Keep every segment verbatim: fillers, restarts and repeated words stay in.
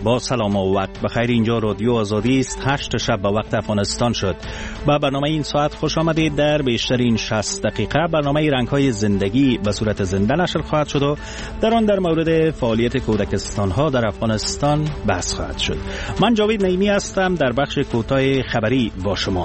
با سلام و وقت بخیر. اینجا رادیو آزادی است. هشت شب به وقت افغانستان شد. با برنامه این ساعت خوش آمدید. در بیشترین شصت دقیقه برنامه رنگ‌های زندگی به صورت زنده نشر خواهد شد و در آن در مورد فعالیت کودکستان‌ها در افغانستان بحث خواهد شد. من جاوید نعیمی هستم در بخش کوتاه خبری با شما.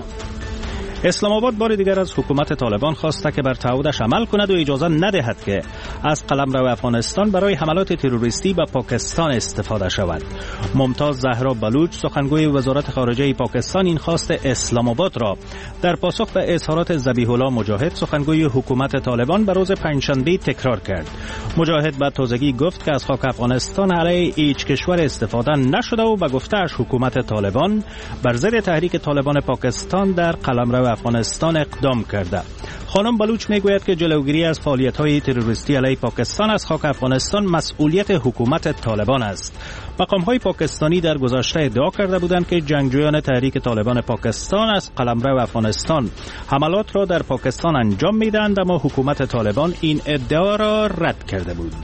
اسلام آباد بار دیگر از حکومت طالبان خواسته که بر تعهدش عمل کند و اجازه ندهد که از قلمرو افغانستان برای حملات تروریستی به پاکستان استفاده شود. ممتاز زهرا بلوچ سخنگوی وزارت خارجه پاکستان این خواست اسلام آباد را در پاسخ به اظهارات ذبیح الله مجاهد سخنگوی حکومت طالبان به روز پنجشنبه تکرار کرد. مجاهد به تازگی گفت که از خاک افغانستان علیه هیچ کشور استفاده نشده و به گفته‌اش حکومت طالبان بر ضد تحریک طالبان پاکستان در قلمرو افغانستان اقدام کرده. خانم بلوچ میگوید که جلوگیری از فعالیت‌های تروریستی علیه پاکستان از خاک افغانستان مسئولیت حکومت طالبان است. مقام‌های پاکستانی در گذشته ادعا کرده بودند که جنگجویان تحریک طالبان پاکستان از قلمرو افغانستان حملات را در پاکستان انجام می‌دهند، اما حکومت طالبان این ادعا را رد کرده بود.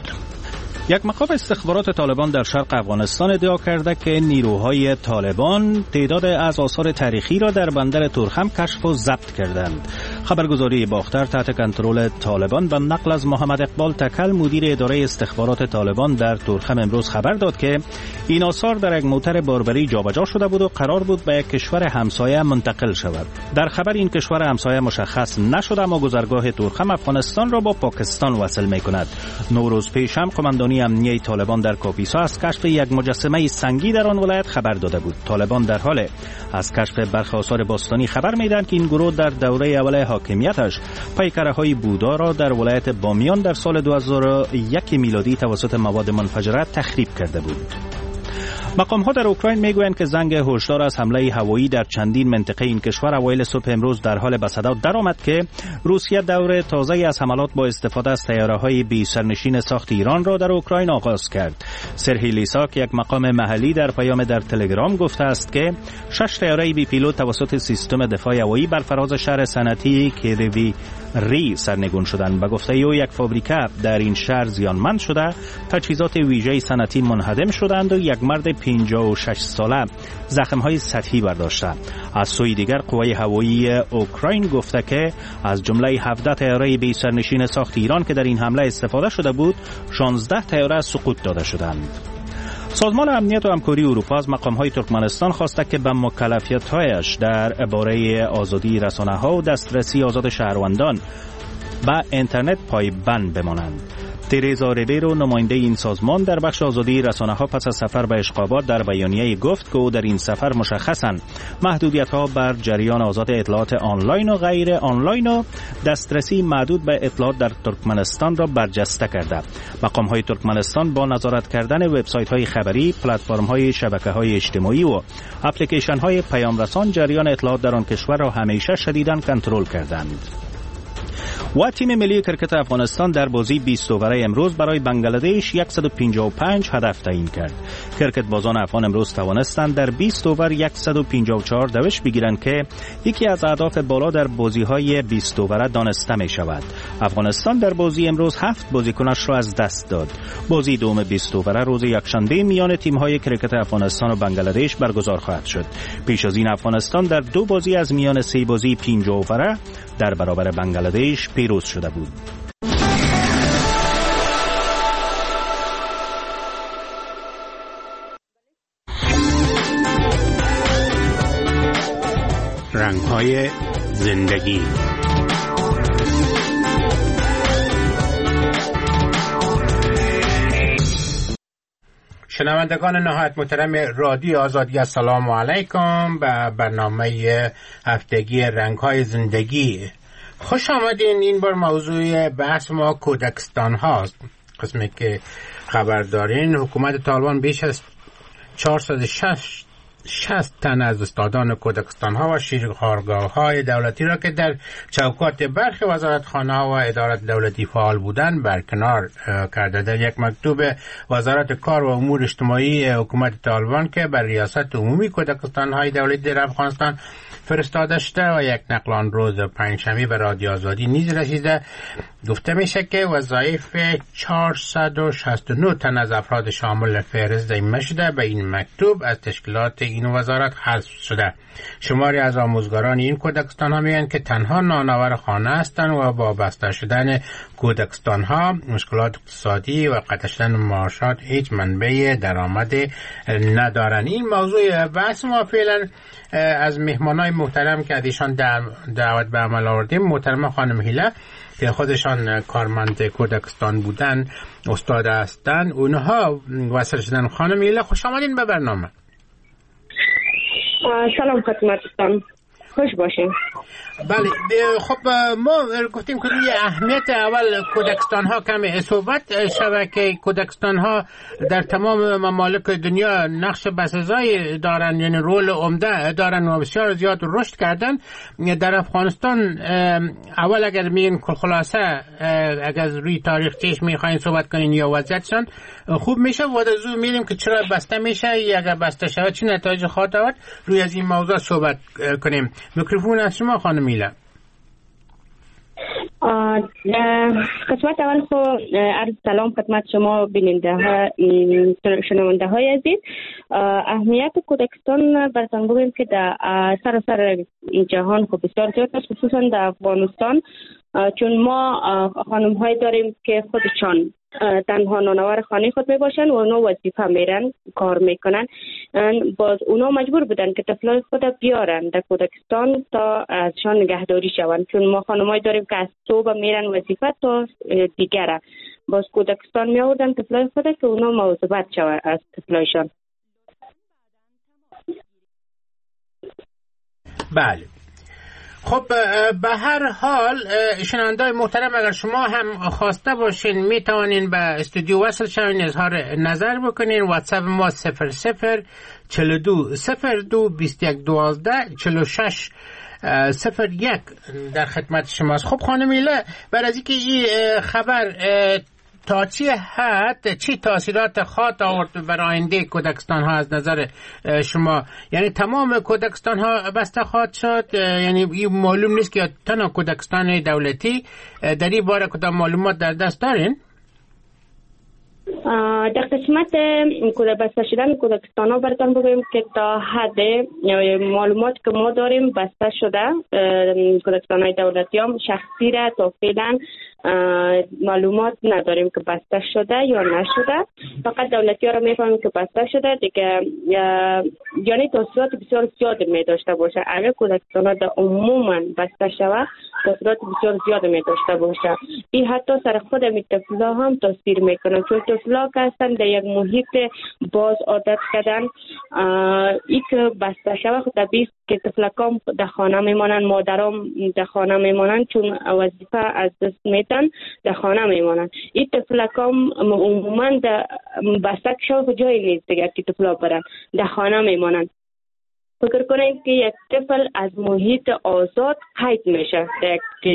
یک مقام استخبارات طالبان در شرق افغانستان ادعا کرده که نیروهای طالبان تعداد از آثار تاریخی را در بندر تورخم کشف و ضبط کردند. خبرگزاری باختر تحت کنترل طالبان به نقل از محمد اقبال تکل مدیر اداره استخبارات طالبان در تورخم امروز خبر داد که این آثار در یک موتر باربری جابجا شده بود و قرار بود به یک کشور همسایه منتقل شود. در خبر این کشور همسایه مشخص نشده، اما گذرگاه تورخم افغانستان را با پاکستان وصل می‌کند. نوروز پیش هم قماندانی امنیه طالبان در کاپیسا از کشف یک مجسمه سنگی در آن ولایت خبر داده بود. طالبان در حال از کشف برخی آثار باستانی خبر می‌دهند که این گروه در دوره اول حاکمیتش پیکره‌های بودا را در ولایت بامیان در سال دو هزار و یک میلادی توسط مواد منفجره تخریب کرده بود. مقام‌ها در اوکراین میگویند که زنگ هشدار از حمله هوایی در چندین منطقه این کشور اوایل صبح امروز در حال به صدا درآمد که روسیه دور تازه‌ای از حملات با استفاده از طیاره‌های بی سرنشین ساخت ایران را در اوکراین آغاز کرد. سرهی لیساک یک مقام محلی در پیام در تلگرام گفته است که شش طیاره بی پیلوت توسط سیستم دفاع هوایی بر فراز شهر صنعتی کیروی ری سرنگون شدند. به گفته او یک فابریکه در این شهر زیانمند شده، تجهیزات ویژه صنعتی منهدم شدند و یک مرد پنجاه و شش ساله زخم‌های سطحی برداشته. از سوی دیگر قوای هوایی اوکراین گفته که از جمله هفده طیاره بی سرنشین ساخت ایران که در این حمله استفاده شده بود، شانزده طیاره سقوط داده شدند. سازمان امنیت و همکاری اروپا از مقام‌های ترکمنستان خواسته که به مکلفیت‌هایش در باره آزادی رسانه‌ها و دسترسی آزاد شهروندان به اینترنت پایبند بمانند. تریزا ریبیرو نماینده این سازمان در بخش آزادی رسانه‌ها پس از سفر به اشقابات در بیانیه گفت که او در این سفر مشخصاً محدودیت‌ها بر جریان آزاد اطلاعات آنلاین و غیر آنلاین و دسترسی محدود به اطلاعات در ترکمنستان را برجسته کرده. مقام‌های ترکمنستان با نظارت کردن وبسایت‌های خبری، پلتفرم‌های شبکه‌های اجتماعی و اپلیکیشن‌های پیامرسان جریان اطلاعات در آن کشور را همیشه شدیداً کنترل کردند. و تیم ملی کرکت افغانستان در بازی بیست اووره امروز برای بنگلادش صد و پنجاه و پنج هدف تعیین کرد. کرکت بازان افغان امروز توانستند در بیست اوور صد و پنجاه و چهار دوش بگیرند که یکی از اهداف بالا در بازی‌های بیست اووره دانسته می شود. افغانستان در بازی امروز هفت بازیکنش را از دست داد. بازی دوم بیست اووره روز یکشنبه میان تیم‌های کرکت افغانستان و بنگلادش برگزار خواهد شد. پیش از این افغانستان در دو بازی از میان سه بازی پنجاه اووره در برابر بنگلادش پیروز شده بود. رنگ‌های زندگی. شنوندگان نهایت محترم رادیو آزادی، السلام علیکم به برنامه هفتگی رنگ‌های زندگی. خوش آمدین. این بار موضوع بحث ما کودکستان هاست. قسمی که خبر دارین حکومت طالبان بیش از چهارصد و شصت تن از استادان کودکستان ها و شیرخوارگاه های دولتی را که در چوکات برخی وزارتخانه ها و ادارات دولتی فعال بودند برکنار کرده. در یک مکتوب وزارت کار و امور اجتماعی حکومت طالبان که بر ریاست عمومی کودکستان های دولتی در افغانستان فرستاده شده و یک نقل آن روز پنجشنبه به رادیو آزادی نیز رسیده. گفته میشه که وظایف چهارصد و شصت و نه تن از افراد شامل فهرست ائمه شده به این مکتوب از تشکیلات این وزارت حذف شده. شماری از آموزگاران این کودکستان ها میگن که تنها نانآور خانه هستند و با بسته شدن کودکستان ها مشکلات اقتصادی و قطع شدن معاشات هیچ منبع درآمد ندارن. این موضوع بحث ما فعلا از مهمانای محترم که ازشان دعوت به عمل آوردیم، محترم خانم هیله که خودشان کارمند کودکستان بودن، استاد هستن، اونها وصل شدن. خانم هیله خوش آمدین به برنامه. سلام خدمتتون، خوش باشین. بله خب ما گفتیم که روی اهمیت اول کودکستان ها کمی صحبت شود که کودکستان ها در تمام ممالک دنیا نقش بسزایی دارن، یعنی رول عمده دارن و بسیار زیاد رشد کردن. در افغانستان اول اگر میگین خلاصه اگر روی تاریخچه‌اش میخواین صحبت کنین یا وضعیتشان خوب میشه و در زو میریم که چرا بسته میشه یا اگر بسته شود چه نتایج خواهد داشت، روی از این موضوع صحبت کنیم. میکروفون از شما خانم هیله. قسمت اول خو عرض سلام خدمت شما بیننده ها شنونده های عزیز. اهمیت کودکستان براتون بگویم که در سراسر این جهان خو بسیار زیاد است، خصوصا در افغانستان، چون ما خانم های داریم که خودشان تنها نانآور خانه خود می باشن و اونا وظیفه میرن کار میکنن. باز اونا مجبور بودن که طفلای خود بیارن در کودکستان تا ازشان نگهداری شوند، چون ما خانمای داریم که از صبح میرن وظیفه تا دیگره. باز کودکستان می آوردن طفلای خود که اونا مواظبت شوند از طفلایشان. بله خب به هر حال شنونده‌های محترم، اگر شما هم خواسته باشین می توانین به استودیو وصل شوین، اظهار نظر بکنین. واتساپ ما صفر صفر چهل و دو صفر دو بیست و یک دوازده چهل و شش صفر یک در خدمت شماست. خب خانم هیله، بعد از اینکه این خبر تا چی حد چی تاثیرات خواهد آورد برای آینده کودکستان ها از نظر شما؟ یعنی تمام کودکستان ها بسته خواهد شد؟ یعنی این معلوم نیست که تنها کودکستان دولتی در این باره کدام معلومات در دست دارین؟ در قسمت بسته شدن کودکستان ها براتون بگویم که تا حد معلومات که ما داریم بسته شده کودکستان های دولتی هم شخصی را تا فعلا معلومات نداریم که بسته شده یا نشده. فقط دولتی ها را میفهمیم که بسته شده دیگه، یعنی تاثیرات بسیار زیاد می داشته باشه. اگر کودکستان ها در عموما بسته شود تاثیرات بسیار زیاد می داشته باشه. این حتی سر خود می طفلا هم تاثیر میکنه، چون طفلا که هستن در یک محیط باز عادت کردن. این که بسته شود خود طبیعی که طفلکام در خانه میمانن، مادرام در خانه میمانن، چون وظیفه از دست میتن در خانه میمانن. این طفلکام عموما در بسته شود جایی نیست دیگه که طفلا برن، در خانه میمانن. فکر کنید که یک طفل از محیط آزاد قید میشه، در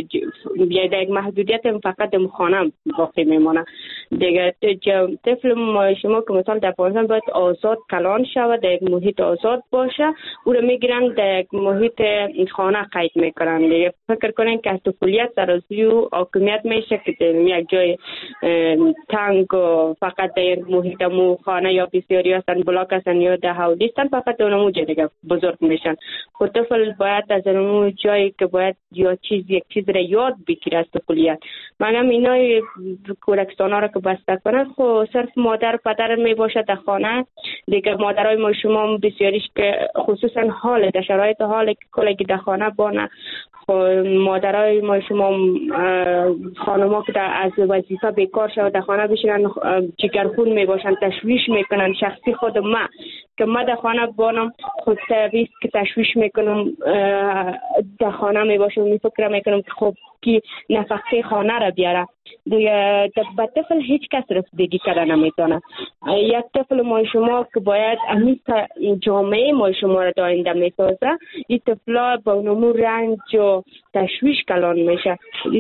یک محدودیت فقط در خانه باقی میمونه دیگه. طفل شما که مثلا در افغانستان باید آزاد کلان شود، در یک محیط آزاد باشه، او رو میگیرن در یک محیط خانه قید میکنن دیگه. فکر کنید که از طفولیت سرازی و حاکمیت میشه که در یک جای تنگ و فقط در محیط مو خانه یا بسیاری هستن بلاک هستن یا در حولی هستن، فقط اونمو دیگه بزرگ میشن. خود طفل باید از اون جایی که باید یا چیز یک چیز را یاد بگیره از طفولیت. مگم اینا کودکستان ها را که بسته کنن خب صرف مادر پدر می باشه در خانه دیگه. مادرای ما شما بسیاریش که خصوصا حال در شرایط حال که کلگی در خانه بانه، مادرای ما شما خانما که از وظیفه بیکار شد در خانه بشینن جگرخون می باشن، تشویش میکنن. شخصی خود ما که ما در خانه بانم خود طبیعی که تشویش میکنم در خانه می باشم، می فکر میکنم که خب کی نفقه خانه را بیاره دیگه. با طفل هیچ کس رسیدگی کرده نمیتونه. یک طفل ما شما که باید امیز جامعه ما شما را داینده میسازه، این طفلا با نمو رنج و تشویش کلان میشه.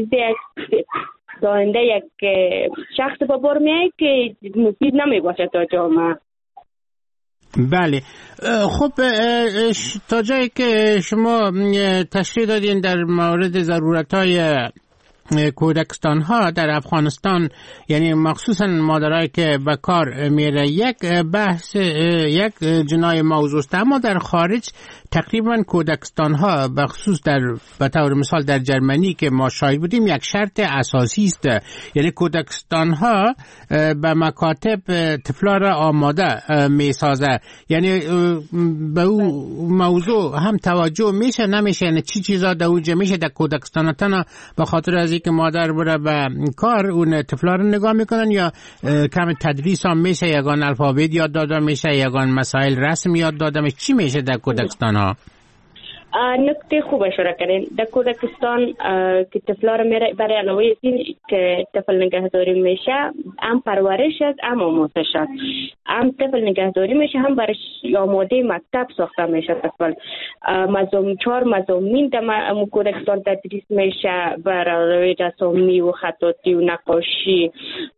داینده یک شخص با بار میای که مفید نمی باشه تا جامعه. بله. خب تا جایی که شما تشریح دادین در مورد ضرورت‌های کودکستان ها در افغانستان، یعنی مخصوصا مادرایی که به کار میره، یک بحث یک جنای موضوع است، اما در خارج تقریبا کودکستان ها به خصوص در به طور مثال در جرمنی که ما شاهد بودیم یک شرط اساسی است، یعنی کودکستان ها به مکاتب طفلا را آماده می سازه، یعنی به او موضوع هم توجه میشه نمیشه، یعنی چی چیزا در اوجه میشه در کودکستان تنها به خاطر از که مادر بره به کار اون طفلا رو نگاه میکنن، یا کم تدریس هم میشه، یگان الفابet یاد داده میشه، یگان مسائل رسم یاد داده میشه، چی میشه در کودکستان ها؟ نکته خوب اشاره کردین. در کودکستان که طفلا رو میره برای علاوه این که طفل نگهداری میشه، هم پرورش است هم آموزش است. هم طفل نگهداری میشه هم برای آماده مکتب ساخته میشه. طفل مضامین چهار مضامین در کودکستان تدریس میشه، برای رسامی و خطاطی و نقاشی.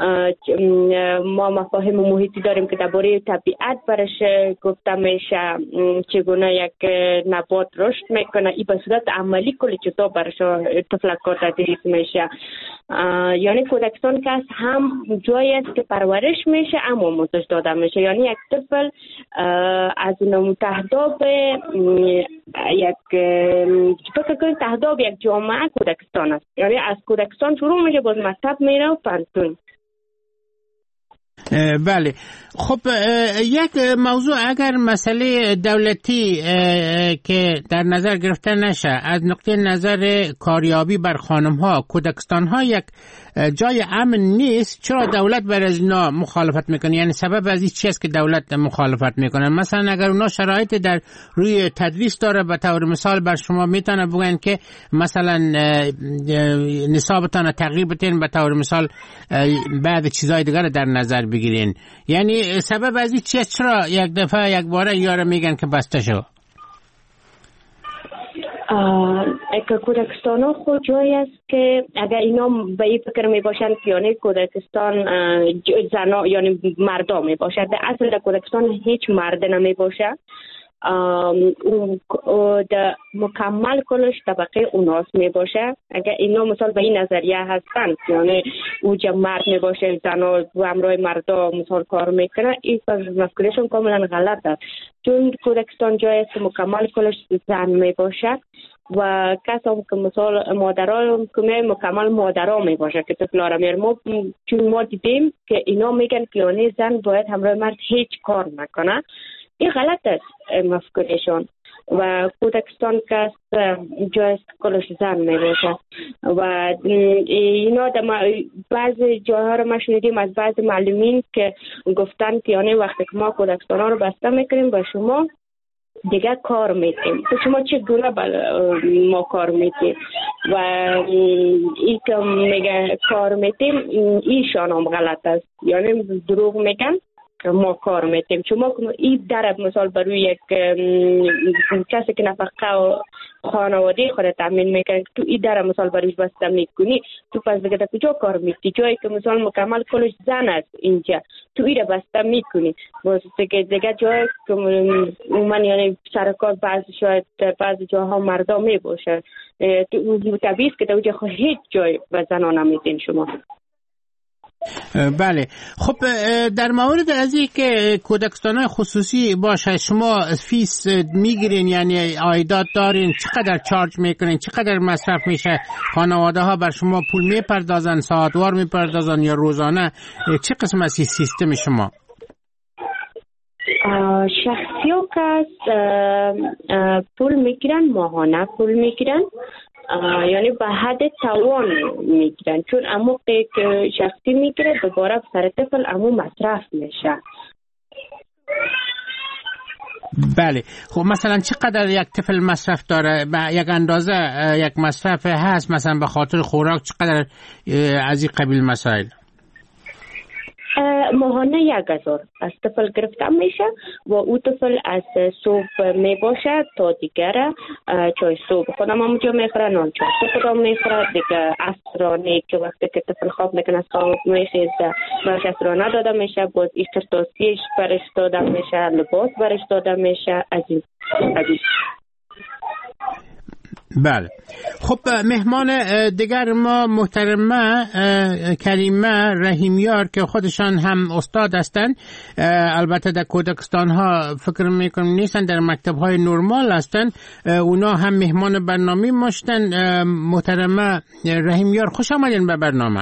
ما مفاهیم محیطی داریم که درباره طبیعت برش گفته میشه، چگونه یک نبات رشد میکنه، این به صورت عملی کلی چیزا برش طفلکار تدریس میشه. یعنی کودکستان که هم جایی است که پرورش میشه اما آموزش داده میشه. یعنی یک طفل از اون تهداب یک فکر کنید تهداب یک جامعه کودکستان است، یعنی از کودکستان شروع میشه باز مکتب میره و پانتون. بله. خب یک موضوع اگر مسئله دولتی که در نظر گرفته نشه، از نقطه نظر کاریابی بر خانم ها، کودکستان ها یک جای امن نیست، چرا دولت بر از اینا مخالفت میکنه؟ یعنی سبب از این چی است که دولت مخالفت میکنه؟ مثلا اگر اونا شرایط در روی تدریس داره، به طور مثال بر شما میتونه بگن که مثلا نصابتان تغییر بتین، به طور مثال بعد چیزای دیگر در نظر بگیرین. یعنی سبب از این چی است؟ چرا یک دفعه یک باره یاره میگن که بسته شو؟ اگه کودکستان ها خود جایی است که اگر اینا به این فکر می باشند که یعنی کودکستان زنا یعنی مردا می باشد، در اصل در کودکستان هیچ مرد نمی باشد. در مکمل کلش طبقه اوناس می باشه. اگر اینا مثال به این نظریه هستند یعنی اوجا مرد می باشه، زنا و همراه مردا مثال کار میکنه، این مفکورشون کاملا غلط است. چون کودکستان جایی است که مکمل کلش زن می باشه و کسی هم که مثال مادرها که مکمل مادرها می باشه که طفلا را میره. ما چون ما دیدیم که اینا میگن که یعنی زن باید همراه مرد هیچ کار نکنه، این غلط است مفکورشون. و کودکستان که جایست کلش زن می باشه و اینا در بعض جاها رو ما شنیدیم از بعض معلمین که گفتن که یعنی وقتی که ما کودکستان ها رو بسته میکنیم با شما دیگه کار میتیم، تو شما چه گونه ما کار میتیم و این که میگه کار میتیم ایشان هم غلط است، یعنی دروغ میگن ما کار میتیم. چون ما این درب مثال برای یک کسی که نفقه و خانواده خود تامین میکنه، تو این درب مثال برایش بسته میکنی، تو پس دیگه در کجا کار میتی؟ جایی که مثال مکمل کلش زن است اینجا، تو این بسته میکنی. باز دیگه دیگه جایی که من یعنی سرکار بعض شاید در بعض جاها مردا میباشه، تو طبیعی است که در اونجا هیچ جای به زنان نمیدین شما. بله. خب در مورد از این که کودکستان خصوصی باشه، شما فیس میگیرین یعنی عایدات دارین؟ چقدر چارج میکنین؟ چقدر مصرف میشه؟ خانواده ها بر شما پول میپردازن، ساعتوار میپردازن یا روزانه؟ چه قسم از سیستم شما؟ شخصی ها که پول میگیرن، ماهانه پول میگیرن، یعنی به حد توان میگیرن، چون اموقی که شخصی میگیره دوباره سر طفل امو مصرف میشه. بله. خب مثلا چقدر یک طفل مصرف داره؟ یک اندازه یک مصرف هست مثلا به خاطر خوراک؟ چقدر از این قبیل مسائل؟ ماهانه یک هزار از طفل گرفته میشه و او طفل از صبح می باشه تا دیگر چای صبح خودم همونجا میخوره، نان چای صبح خودم میخوره دیگه. عصرانه که وقتی که طفل خواب میکنه خواب میخیزه برش عصرانه داده میشه، باز ایسترتاسیش برش داده میشه، لباس برش داده میشه. عزیز عزیز بله. خب مهمان دیگر ما محترمه کریمه رحیمیار که خودشان هم استاد هستند، البته در کودکستان ها فکر میکنم نیستن، در مکتب های نرمال هستند، اونا هم مهمان برنامه ماشتن. محترمه رحیمیار خوش آمدین به برنامه.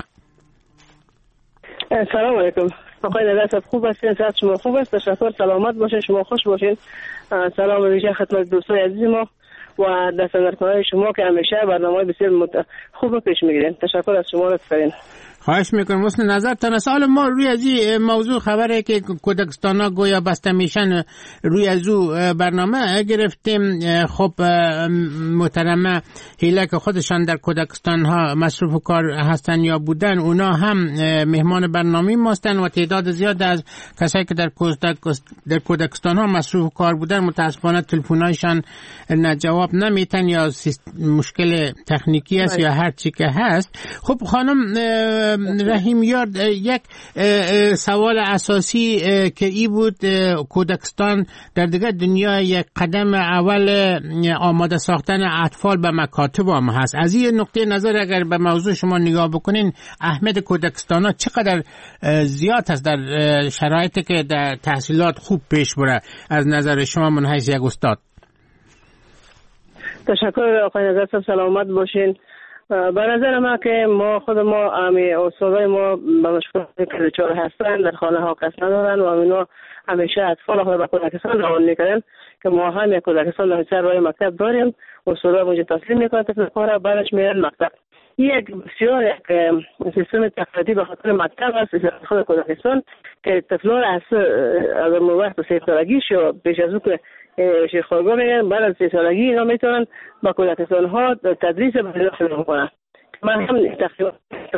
سلام علیکم آقای نگهدار، خوب هستین؟ صحت شما خوب است؟ تشکر، سلامت باشین، شما خوش باشین. سلام ویژه خدمت دوستای عزیز ما و دستاندرکارهای شما که همیشه برنامه بسیار مت... خوب پیش میگیرین. تشکر از شما لطفاً. خواهش میکنم. حسن نظرتان. سوال ما روی از این موضوع خبره که کودکستان ها گویا بسته میشن، روی از او برنامه گرفتیم. خب محترمه هیله که خودشان در کودکستان ها مصروف کار هستن یا بودن، اونا هم مهمان برنامه ماستن و تعداد زیاد از کسایی که در در کودکستان ها مصروف کار بودن متاسفانه تلفن‌هایشان نه جواب نمیتن یا مشکل تکنیکی است یا هر چی که هست. خب خانم رحیمیار، یک سوال اساسی که ای بود، کودکستان در دیگه دنیا یک قدم اول آماده ساختن اطفال به مکاتب هم هست. از این نقطه نظر اگر به موضوع شما نگاه بکنین، اهمیت کودکستان ها چقدر زیاد هست در شرایطی که در تحصیلات خوب پیش بره از نظر شما من حیث یک استاد؟ تشکر آقای نظر صاحب، سلامت باشین. به نظر ما که ما خود ما امی استادای ما به مشکلات کلچار هستن، در خانه ها کس ندارن و اینا همیشه اطفال خود به کودکستان روان میکنن که ما هم یک کودکستان در سر راه مکتب داریم. استادا اونجا تسلیم میکنن طفل کار، بعدش میرن مکتب. یک بسیار یک سیستم تقلیدی به خاطر مکتب است خود کودکستان که طفلان از از وقت سه سالگیش یا بیش از اون که شیخ‌خوارگاه میگن، بعد از سه سالگی اینا میتونن با کودکستان ها تدریس به شروع کنن. من هم تقریبا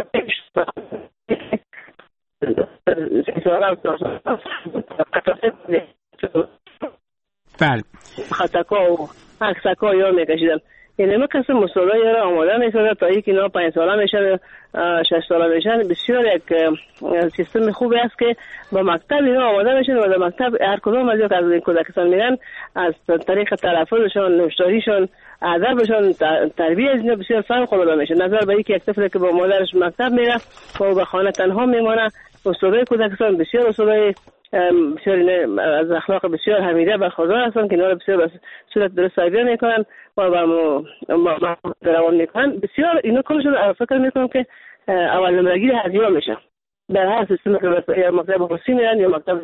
بله خطاکا و عکسکا یا میکشیدم. یعنی ما کسی مصالحه یا آماده میسازه تا اینکه اینا پنج ساله میشن، شش ساله میشن. بسیار یک سیستم خوبی است که با مکتب اینا آماده میشن و در مکتب هر کدوم از یک از این کودکستان میرن از طریق تلفظشون، نوشتاریشون، ادبشون، تربیت اینا بسیار فوق العاده میشه. نظر به اینکه یک طفلی که با مادرش مکتب میره و به خانه تنها میمونه، استادای کودکستان بسیار استادای بسیار از اخلاق بسیار حمیده برخوردار هستن که اینا بسیار به صورت درست تربیت میکنن و با ما روان میکنن. بسیار اینا کلشون فکر میکنم که اول نمرگی هزینه میشه در هر سیستم که یا مکتب خصوصی میرن یا مکتب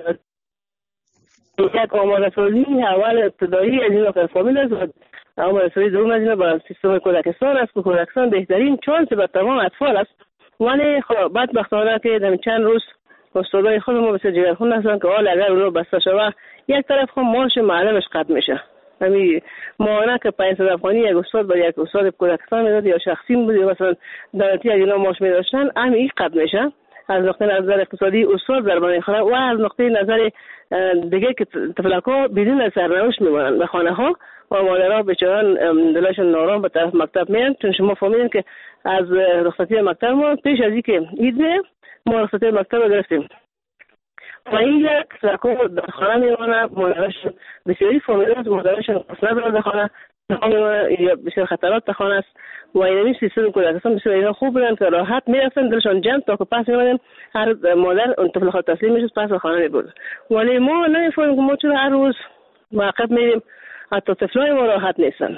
یک آماده سازی اول ابتدایی از اینا که فامیل است و آماده سازی دوم از اینا با سیستم کودکستان است که کودکستان بهترین چانس به تمام اطفال است. ولی خب بدبختانه که در چند روز استادای خود ما بسیار جگرخون هستن که حال اگر اونو بسته شوه یک طرف خود ماش معلمش قطع میشه. همین ماهانه که پنجصد افغانی یک استاد با یک استاد کودکستان میداد یا شخصی بود یا مثلا دولتی از اینا ماش میداشتن، همین این قطع میشه. از نقطه نظر اقتصادی استاد ضربه میخوره و از نقطه نظر دیگه که طفلکا بدون سرنوشت میمونن به خانه ها و مادرها بیچاران دلشون نارام به طرف مکتب میان. چون شما فهمیدین که از رخصتی مکتب ما پیش از اینکه عید ما رخصتی مکتب رو گرفتیم و این یک سرکو در خانه میمونه. مادرشون بسیاری فامیل است، مادرشون اصلا برای در خانه یا بسیار خطرات در خانه است و این سیستم کودکستان بسیار اینا خوب بودن که راحت میرفتن دلشان جمع تا که پس میمونن هر مادر اون طفل خود تسلیم میشد پس به خانه میبرد. ولی ما نمیفهمیم که ما چرا هر روز معقب میریم، حتی طفلای ما راحت نیستن.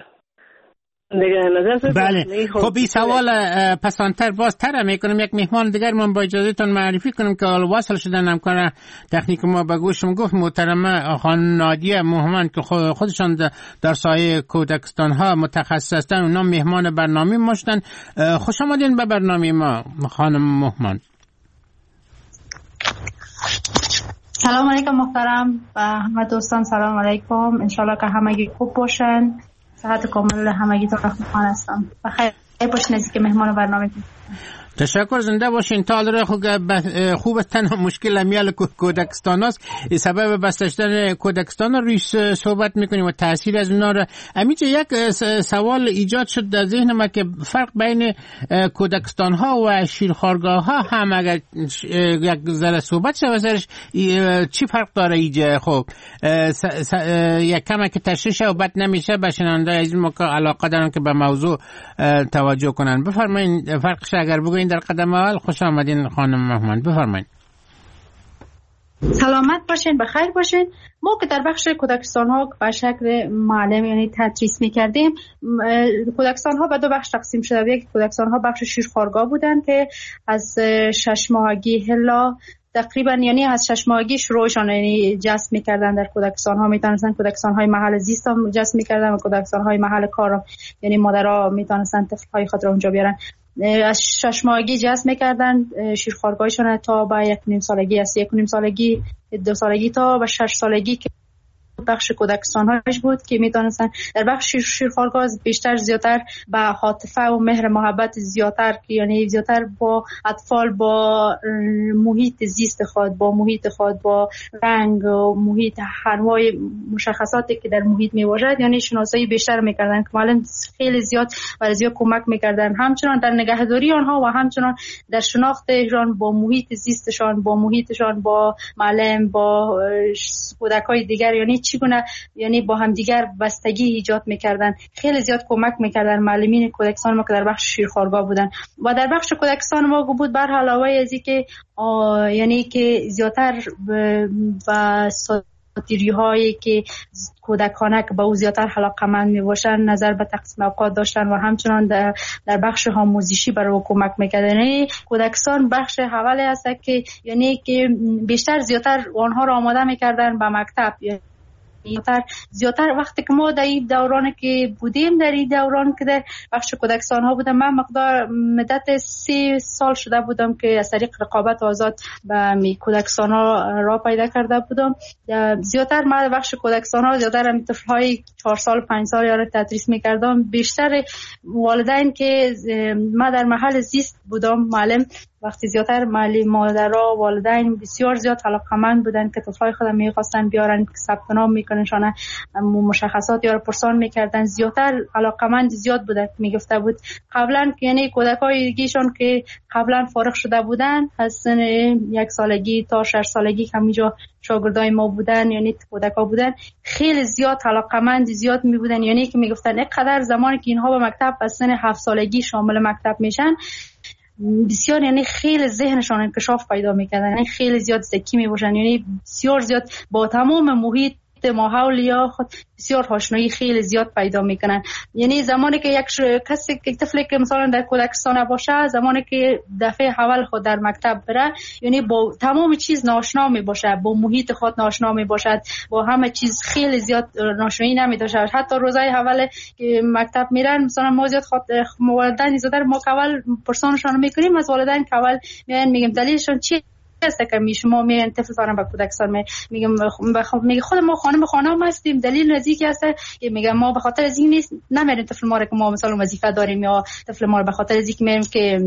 بله. خب این سوال پسانتر باز تر میکنم. یک مهمان دیگر من با اجازهتون معرفی کنم که حالا واصل شدن همکار تکنیک ما به گوشم گفت محترمه خانم نادیه محمد که خودشان در سایه کودکستان ها متخصص هستن، اونا مهمان برنامه ماشتن. خوش آمدین به برنامه ما خانم محمد. سلام علیکم محترم و همه دوستان، سلام علیکم. انشالله که همگی خوب باشن، صحت کامل همگی تو رحمتان هستم و خیلی باشین از که مهمان برنامه. تشکر، زنده باشین. تا حالا خوب تنها مشکل امیال کودکستان است، سبب بسته شدن کودکستان روی صحبت میکنیم و تاثیر از اونا را. امیجا یک سوال ایجاد شد در ذهن ما که فرق بین کودکستان ها و شیرخوارگاه ها هم اگر یک ذره صحبت شد واسرش چی فرق داره ایجا؟ خب یک کم که تشریح و بد نمیشه به شنونده از ما که علاقه دارن که به موضوع توجه کنن. بفرمایید فرقش اگر بگوین در قدم اول. خوش آمدین خانم مهمان، بفرمایید. سلامت باشین، بخیر باشین. ما که در بخش کودکستان ها به شکل معلم یعنی تدریس میکردیم، کودکستان ها به دو بخش تقسیم شده. یک کودکستان ها بخش شیرخوارگاه بودن که از شش ماهگی الا تقریبا یعنی از شش ماهگی شروعشان یعنی جذب میکردن در کودکستان ها. میتونستن کودکستان های محل زیست هم جذب میکردن و کودکستان های محل کار یعنی مادرها میتونستن طفل های خود را اونجا بیارن. از شش ماهگی جذب میکردن شیرخوارگاهشون تا به یک نیم سالگی، از یک نیم سالگی دو سالگی تا به شش سالگی که بخش کودکستان هاش بود که میتونستن در بخش شیرخوارگاه بیشتر زیادتر به عاطفه و مهر محبت زیادتر یعنی زیادتر با اطفال با محیط زیست خود، با محیط خود، با رنگ و محیط انواع مشخصاتی که در محیط میباشد یعنی شناسایی بیشتر میکردن که معلم خیلی زیاد برای زیاد کمک میکردن، همچنان در نگهداری آنها و همچنان در شناختشان با محیط زیستشان، با محیطشان، با معلم، با کودکای دیگر یعنی چگونه یعنی با هم دیگر بستگی ایجاد میکردن. خیلی زیاد کمک میکردن معلمین کودکستان ما که در بخش شیرخوارگاه بودن. و در بخش کودکستان ما بود بر علاوه از اینکه یعنی که زیادتر و ساتیری هایی که کودکانه که به او زیادتر علاقه‌مند میباشن نظر به تقسیم اوقات داشتن و همچنان در, در بخش آموزشی برای کمک میکردن. یعنی کودکستان بخش حواله است که یعنی که بیشتر زیادتر آنها را آماده میکردن به مکتب. زیادتر زیادتر وقتی که ما در این دوران که بودیم، در این دوران که در بخش کودکستان ها بودم، من مقدار مدت سی سال شده بودم که از طریق رقابت آزاد به کودکستان ها را پیدا کرده بودم. زیادتر من بخش کودکستان ها زیادتر هم طفل های چهار سال پنج سال را تدریس میکردم. بیشتر والدین که من در محل زیست بودم معلم، وقتی زیادتر معلم مادرها والدین بسیار زیاد علاقه‌مند بودن که طفلای خودم می‌خواستن بیارن، ثبت نام میکننشان، مشخصات یا پرسان میکردن. زیادتر علاقه‌مند زیاد بودن. میگفته بود قبلا یعنی کودکای دیگه‌شون که قبلا فارغ شده بودن از سن یک سالگی تا شش سالگی که همینجا شاگردای ما بودن یعنی کودکا بودن، خیلی زیاد علاقه‌مند زیاد می بودن. یعنی که میگفتن اینقدر زمانی که اینها به مکتب از سن هفت سالگی شامل مکتب میشن بسیار یعنی خیلی ذهنشان انکشاف پیدا میکردن، یعنی خیلی زیاد ذکی میباشن، یعنی بسیار زیاد با تمام محیط ماحول یا خود بسیار آشنایی خیلی زیاد پیدا میکنن. یعنی زمانی که یک کسی که طفلی که مثلا در کودکستان باشه، زمانی که دفعه اول خود در مکتب بره یعنی با تمام چیز ناشنا میباشه، با محیط خود ناشنا میباشد، با همه چیز خیلی زیاد ناشنایی نمیداشه. حتی روزای اول که مکتب میرن مثلا ما زیاد خود والدین زیاد ما اول پرسانشون میکنیم از والدین که اول میگن میگیم دلیلشون چی است که می شما میان طفل فارم به کودکستان می میگم میگه خود ما خانم خانم هستیم. دلیل نزدیکی است که میگم ما به خاطر از این نیست نمیریم طفل ما رو که ما مثلا وظیفه داریم یا طفل ما رو به خاطر از اینکه میگیم که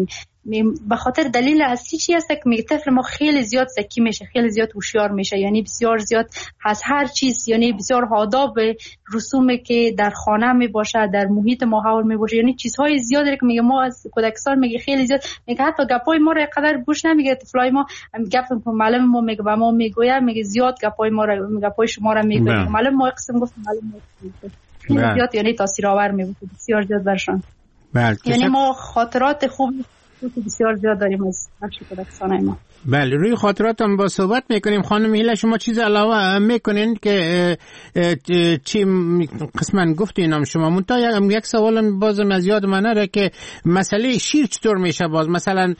به خاطر دلیل اصلی چی است که میگه طفل ما خیلی زیاد ذکی میشه، خیلی زیاد هوشیار میشه، یعنی بسیار زیاد از هر چیز یعنی بسیار آداب رسومی که در خانه میباشه، در محیط ماحول میباشه، یعنی چیزهای زیادی که میگه ما از کودکستان میگه خیلی زیاد میگه حتی گپای ما رو اینقدر گوش نمیگیره. طفلای ما گپ معلم ما میگه و ما میگویم میگه زیاد گپای ما رو گپای شما رو میگه. معلم ما قسم گفت معلم خیلی زیاد یعنی تاثیرآور میبود بسیار زیاد برشان. یعنی ما خاطرات خوب بسیار زیاد داریم از بخش کودکستان ما. بله، روی خاطراتم با صحبت میکنیم. خانم هیله شما چیز علاوه میکنین که چی قسماً گفتین شما؟ منتها یک سوال بازم از یاد من نره که مسئله شیر چطور میشه؟ باز مثلا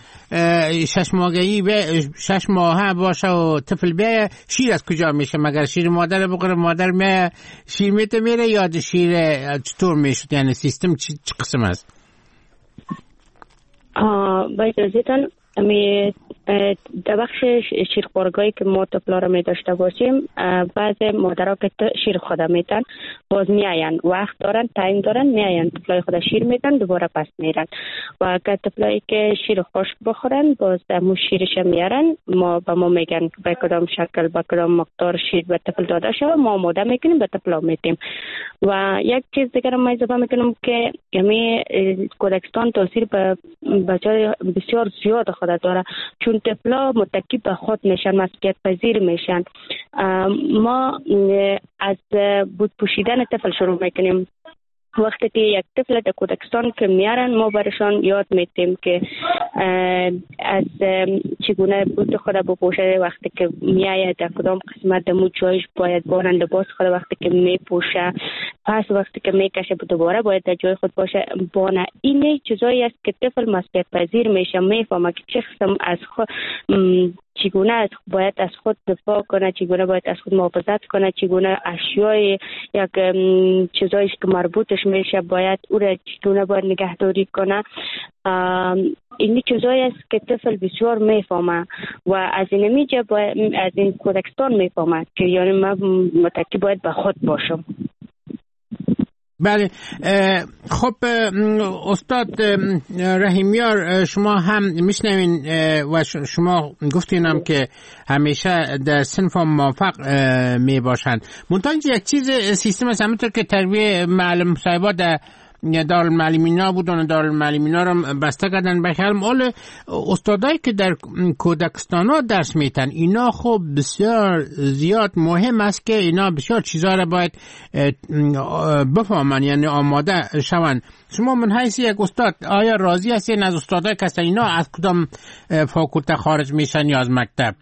شش ماهگی شش ماهه باشه و طفل بیه، شیر از کجا میشه؟ مگر شیر مادر بخوره مادر می شیر میته میره یا شیر چطور میشه؟ یعنی سیستم چی قسم است؟ با اجازهتان امی در بخش شیرخوارگاهی که ما طفلا را می داشته باشیم، بعض مادرها که شیر خود میتن باز میاین، وقت دارن، تایم دارن، میاین طفلای خود شیر میتن، دوباره پس میرن. و اگر طفلایی که شیر خشک بخورن باز همون شیرش میارن، ما به ما میگن به کدام شکل به کدام مقدار شیر به طفل داده شده، ما آماده میکنیم به طفلا میدیم. و یک چیز دیگر ما اضافه میکنم که یعنی کودکستان تاثیر به بچه‌ها بسیار زیاد خود داره، چون طفلا متکی به خود میشن، مسئولیت پذیر میشن. ما از بود پوشیدن طفل شروع میکنیم. وقتی که یک طفل در کودکستان که میارن، ما برشان یاد میدیم که از چگونه بود خود بپوشه، وقتی که میآید در کدام قسمت دمو جایش باید بارن لباس خود وقتی که میپوشه، پس وقتی که میکشه دوباره باید در جای خود باشه بانه. این چیزایی است که طفل مسئولیت پذیر میشه، میفهمه که چه قسم از خود چگونه از باید از خود دفاع کنه، چگونه باید از خود محافظت کنه، چگونه اشیای یک چیزایی که مربوطش میشه باید او را چگونه باید نگهداری کنه. این چیزایی است که طفل بسیار میفهمه و از این میجه از این کودکستان میفهمه که یعنی من متکی باید به خود باشم. بله. خب استاد رحیمیار، شما هم میشنوین و شما گفتینم که همیشه در صنف موفق می باشند. منتها یک چیز سیستم است، همونطور که تربیه معلم صاحبا در دارالمعلمینا بودن، دارالمعلمینا رو بسته کردن. بخیر مال استادایی که در کودکستان ها درس میتن، اینا خب بسیار زیاد مهم است که اینا بسیار چیزا رو باید بفهمن، یعنی آماده شون. شما من حیث یک استاد آیا راضی هستین از استادایی که اینا از کدام فاکولته خارج میشن یا از مکتب؟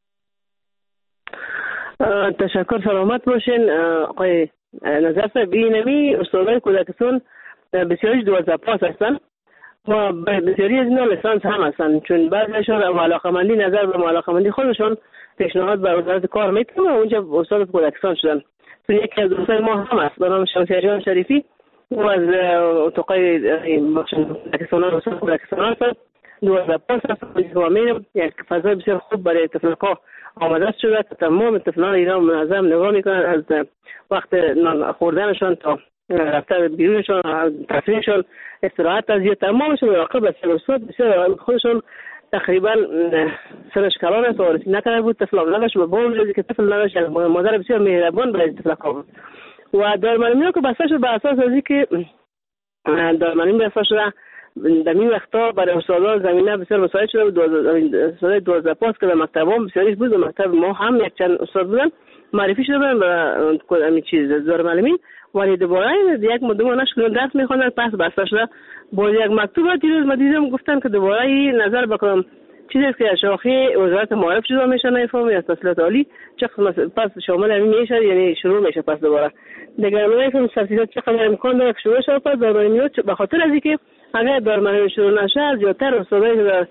تشکر، سلامت باشین آقای نظر صاحب. اینمی استادای کودکستان بسیاری دوازده پاس هستن و بسیاری از اینا لیسانس هم هستن، چون بعضیشون علاقه‌مندی نظر به علاقه‌مندی خودشون پیشنهاد به وزارت کار میکنن و اونجا استاد کودکستان شدن. چون یکی از دوستای ما هم هست به نام شمسیار شریفی و از اتاقای کودکستان استاد کودکستان هست، دوازده پاس هست و میرم یک فضای بسیار خوب برای طفل‌ها آماده شده که تمام طفلان ایران منظم نگاه میکنن، از وقت خوردنشان تا رفتن بیرونشان، تفریحشان، استراحت از یه تمامشون مراقب است. استاد بسیار خودشون تقریبا سرش کلان است و رسید نکرده بود طفل نداشت و با اون که طفل نداشت مادر بسیار مهربان برای طفل‌ها بود. و دارالمعلمی که بسته شد به اساس از اینکه دارالمعلمی بسته شده در این وقتا برای استادان زمینه بسیار مساعد شده بود. استادای دوازده پاس که در مکتب هم بسیاریش بود، در مکتب ما هم یک چند استاد بودن معرفی شده بودن به همین چیز دارالمعلمین، ولی دوباره یک مدت نشد درس میخوندن، پس بسته شده با یک مکتوب. دیروز ما دیدم گفتن که دوباره نظر بکنم چیزی که شاخه وزارت معارف شده میشه نفهم یا تحصیلات عالی چه پس شامل همین میشه، یعنی شروع میشه پس دوباره دیگه نمیدونم تحصیلات چقدر امکان داره شروع شه. پس دارالمعلمی به خاطر از اینکه اگر دارالمعلمی شروع نشه زیادتر استادایی که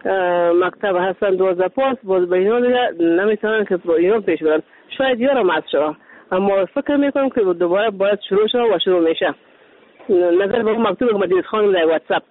مکتب هستن دوازده پاس باز به اینا دیگه نمیتونن که اینا پیش برن، شاید یارم از شما، اما فکر میکنم که دوباره باید شروع شه و شروع میشه. نظر به مکتوب که مدیر خانم در واتساپ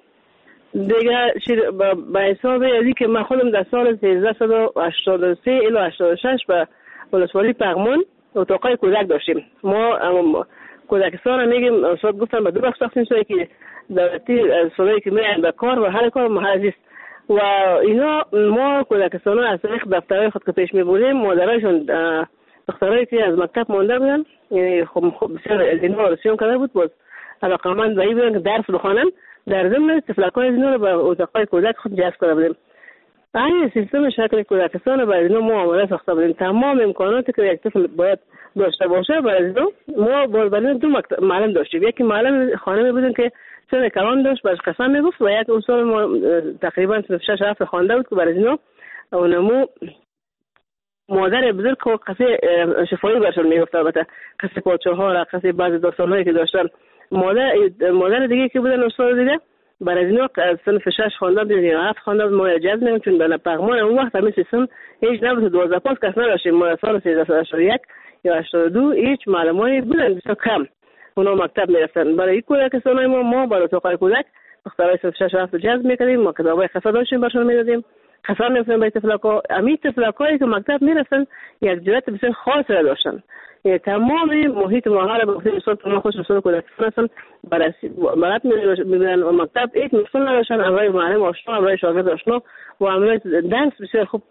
دیگه به حساب ازی که من خودم در سال سیزده و هشتاد و سه الی هشتاد و شش به ولسوالی پغمان اتاقای کودک داشتیم. ما کودکستان رو میگیم استاد گفتن به دو بخش تقسیم شده که دولتی استادایی که میان به کار و هر کار محل است و اینا ما کودکستان از طریق دفترهای خود که پیش میبردیم مادرایشون دخترایی که از مکتب مانده بودن، یعنی خب بسیار از اینا رسیون کرده بود باز علاقمند به این بودن که درس بخوانن، در ضمن تفلک‌های از اینا رو به اتاقهای کودک خود جذب کرده بودیم. این سیستم شکل کودکستان رو برای اینا ما آماده ساخته بودیم. تمام امکاناتی که یک طفل باید داشته باشه برای اینا ما برای دو مکتب معلم داشتیم. یکی معلم خانمی بودن که سن کلان داشت باش قسم میگفت و یک اصول ما تقریبا شش هفته خوانده بود که برای اینا اونمو مادر بزرگ که قصه شفایی برشون میگفت، البته قصه پادشاه ها را قصه بعضی داستانهایی که داشتن. مادر مادر دیگه که بودن استاد دیگه برای اینا صنف شش خوانده بود یا هفت خوانده بود. ما اجازه نمیدیم چون به پغمان اون وقت همین سیستم هیچ نبود، دوازده پاس کس نداشتیم. ما سال سیزده و هشتاد و یک یا هشتاد و دو هیچ معلمایی بودن بسیار کم، اونا مکتب میرفتن. برای این کودکستان ما ما برای اتاقای کودک دخترای صنف شش و هفت جذب میکردیم، ما کتابای خاص داشتیم برشون میدادیم قسم می‌خوریم به تفلک‌ها. امی تفلک‌هایی که مکتب میرسن یک جرأت بسیار خاص را داشتن. یعنی تمام محیط ما را به خصوص استاد ما خوش استاد کودکستان هستن بررسی برات می‌بینن و مکتب یک مشکل نداشتن. امروز معلم آشنا، امروز شاگرد آشنا و امروز درس بسیار خوب.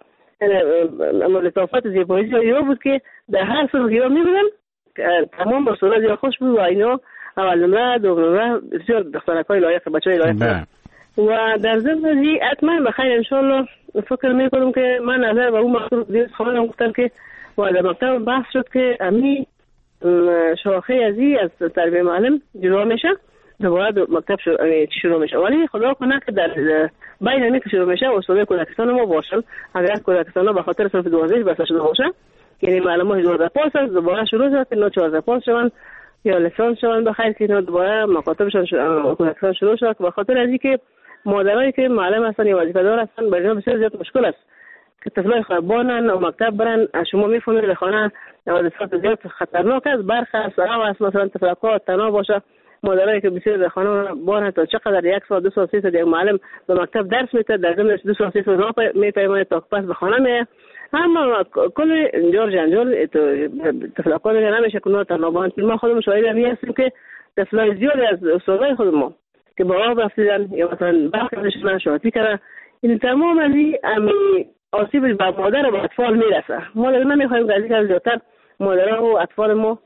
لطافت زیبایی یا بود که در هر صورت که می‌بینن تمام مسئولات یا خوش بود و اینا اول نمره دو نمره بسیار دخترکای لایق بچه‌های لایق و در ضمن این حتما بخیر انشالله فکر میکنم که من نظر و اون مقصود دیز خواهدم گفتم که و در مکتب بحث شد که امی شاخه ازی از تربیه معلم جلو میشه دوباره مکتب شروع میشه ولی خدا کنه که در بین امی که شروع میشه استاد کودکستان ما باشن اگر کودکستان ها به خاطر صرف دوازده بسته شده باشه یعنی معلم های دوازده پاس هست دوباره شروع شد که اینا چهارده پاس شون یا لیسانس شون بخیر که اینا دوباره مکاتبشان کودکستان شروع شد به خاطر از اینکه مادرایی که معلم هستن یا وظیفه دار هستن برای بسیار زیاد مشکل است که طفلای خربانن و مکتب برن شما میفهمید در خانه وظیفه زیاد خطرناک است برخ است او است مثلا طفلک‌ها تنها باشه مادرایی که بسیار در خانه بارن تا چقدر یک ساعت دو ساعت سه ساعت یک معلم به مکتب درس میده در ضمن دو ساعت سه ساعت میپیمونه تا پس به خانه میه اما کل جور جنجال طفلک‌ها نمیشه کنار تنها بان ما خودمون شاهد همی هستیم که طفلای زیادی از استادای خود ما که با آب رفتیدن یا مثلا برخوردشون شاتی کردن این تمام از این آسیب به مادر و اطفال میرسه ما در نمیخوایم که از این زیادتر مادرها و اطفال ما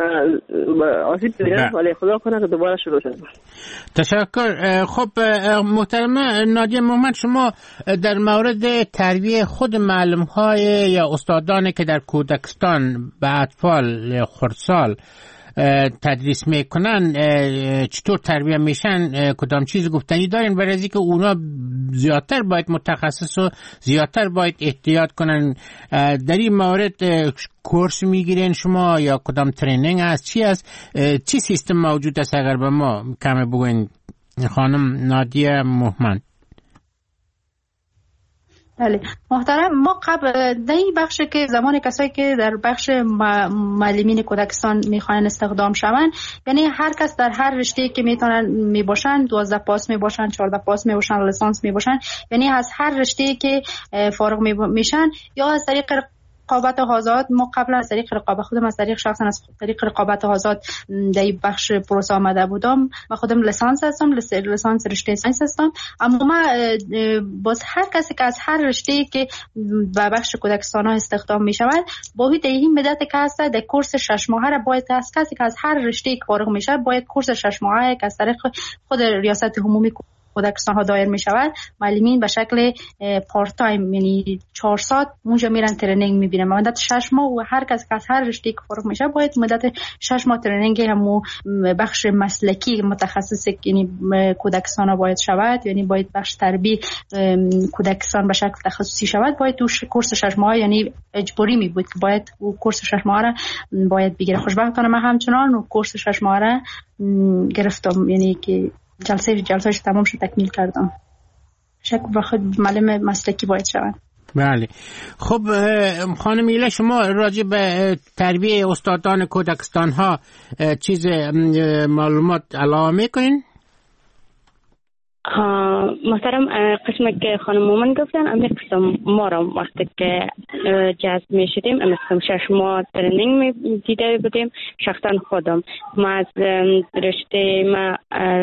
آسیب ببینن ولی خدا کنه که دوباره شروع شد. تشکر. خب محترمه نادیه محمد شما در مورد تربیه خود معلم های یا استادانی که در کودکستان به اطفال خردسال تدریس میکنن چطور تربیه میشن کدام چیز گفتنی دارین برای اینکه اونا زیادتر باید متخصص و زیادتر باید احتیاط کنن در این مورد کورس میگیرین شما یا کدام ترینینگ هست چی هست چی سیستم موجود است اگر به ما کمی بگوین خانم نادیه محمد. بله محترم ما قبل در این بخش که زمان کسایی که در بخش معلمین کودکستان میخوان استخدام شوند یعنی هر کس در هر رشته که میتونن میباشن دوازده پاس میباشن چهارده پاس میباشن لیسانس میباشن یعنی از هر رشته که فارغ میشن یا از طریق رقابت آزاد ما قبل از طریق رقابت خودم از طریق شخصا از طریق رقابت آزاد در این بخش پروسه آمده بودم من خودم لیسانس هستم لیسانس رشته ساینس هستم اما ما باز هر کسی که از هر رشته که به بخش کودکستان ها استخدام می شود با در این مدت که هست در کورس شش ماهه را باید از کسی که از هر رشته که فارغ می شود باید کورس شش ماهه که از طریق خود ریاست عمومی کودکستان ها دایر می شود معلمین به شکل پارت تایم یعنی چهار ساعت اونجا میرن ترینینگ میبینن مدت شش ماه و هر کس که از هر رشته که فارغ میشه باید مدت شش ماه ترینینگ همو بخش مسلکی متخصص یعنی کودکستان ها باید شود یعنی باید بخش تربیه کودکستان به شکل تخصصی شود باید تو کورس شش ماه یعنی اجباری می بود که باید کورس شش ماه را باید بگیره. خوشبختانه من همچنان کورس شش ماه را گرفتم یعنی که جلسه جلسه‌اش تمام شد تکمیل کردم. شک وقت معلم مسلکی باید شود. بله. خب خانم ایله شما راجع به تربیه استادان کودکستان ها چیز معلومات علاوه میکنین؟ محترم قسم که خانم مومن گفتن امی قسم ما را وقتی که جذب می شدیم امی قسم شش ماه ترینینگ می دیده بودیم شخصا خودم ما از رشته ما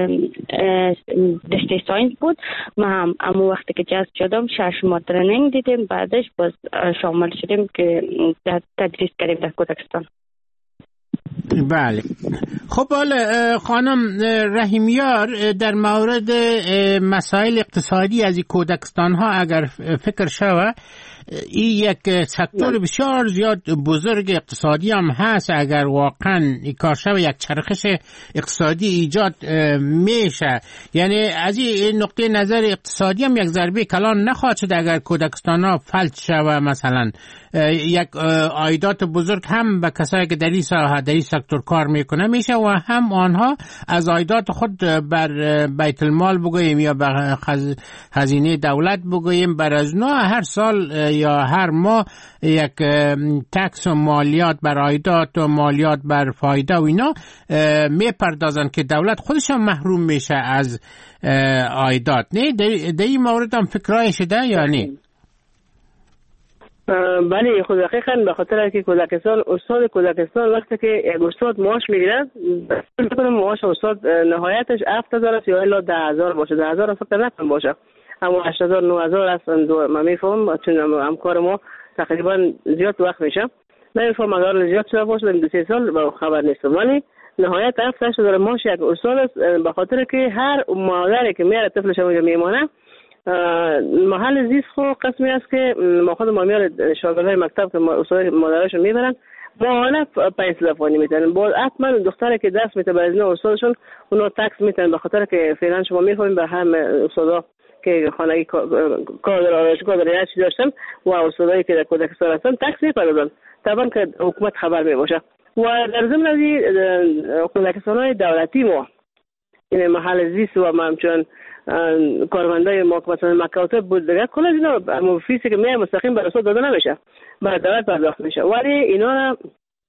رشته ساینس بود ما هم اما وقتی که جذب شدم شش ماه ترینینگ دیدیم بعدش باز شامل شدیم که تدریس کردیم در کودکستان. بله. خب حالا خانم رحیمیار در مورد مسائل اقتصادی از کودکستان ها اگر فکر شود این یک سکتور بسیار زیاد بزرگ اقتصادی هم هست اگر واقعا این کار شود یک چرخش اقتصادی ایجاد میشه یعنی از این نقطه نظر اقتصادی هم یک ضربه کلان نخواهد شد اگر کودکستان ها فلج شود مثلا یک عایدات بزرگ هم به کسایی که در این ساحه در این سکتور کار میکنه میشه و هم آنها از عایدات خود بر بیت المال بگوییم یا بر خزینه دولت بگوییم بر از نوع هر سال یا هر ماه یک تکس و مالیات بر عایدات و مالیات بر فایده و اینا میپردازن که دولت خودش هم محروم میشه از عایدات. نه در این مورد هم فکرای شده یا نه؟ بله خود دقیقاً به خاطر که کودکستان استاد کودکستان وقتی که یک استاد معاش میگیره بکنم معاش استاد نهایتش هفت هزار است یا الا ده هزار باشه. ده هزار فقط نکنم باشه اما هشت هزار نه هزار است. من میفهم چون همکار ما تقریبا زیاد وقت میشه نمیفهم اگر زیاد شده باشه دو سه سال با خبر نیستم ولی نهایت هفت هزار معاش یک استاد است به خاطر که هر مادری که میاره طفلش اونجا میمونه محل زیست خو قسمی است که ما خود ما میاره شاگردای مکتب که استاد مادرشون میبرن ماهانه پیسه دفعانی میتونن باز حتما دختره که دست میته به ازن استادشون اونا تکس میتونن به خاطر که فعلا شما میفهمین به هم استادا که خانگی کادر آرایش کادر یا چی داشتن و استادایی که در کودکستان هستن تکس میپردازن طبعا که حکومت خبر میباشه و در ضمن از کودکستانهای دولتی ما این محل زیست و همچنان کارمندای ما که مثلا مکاتب بود دیگه کلا اینا فیسی که میای مستقیم به استاد داده نمیشه به دولت پرداخت میشه ولی اینا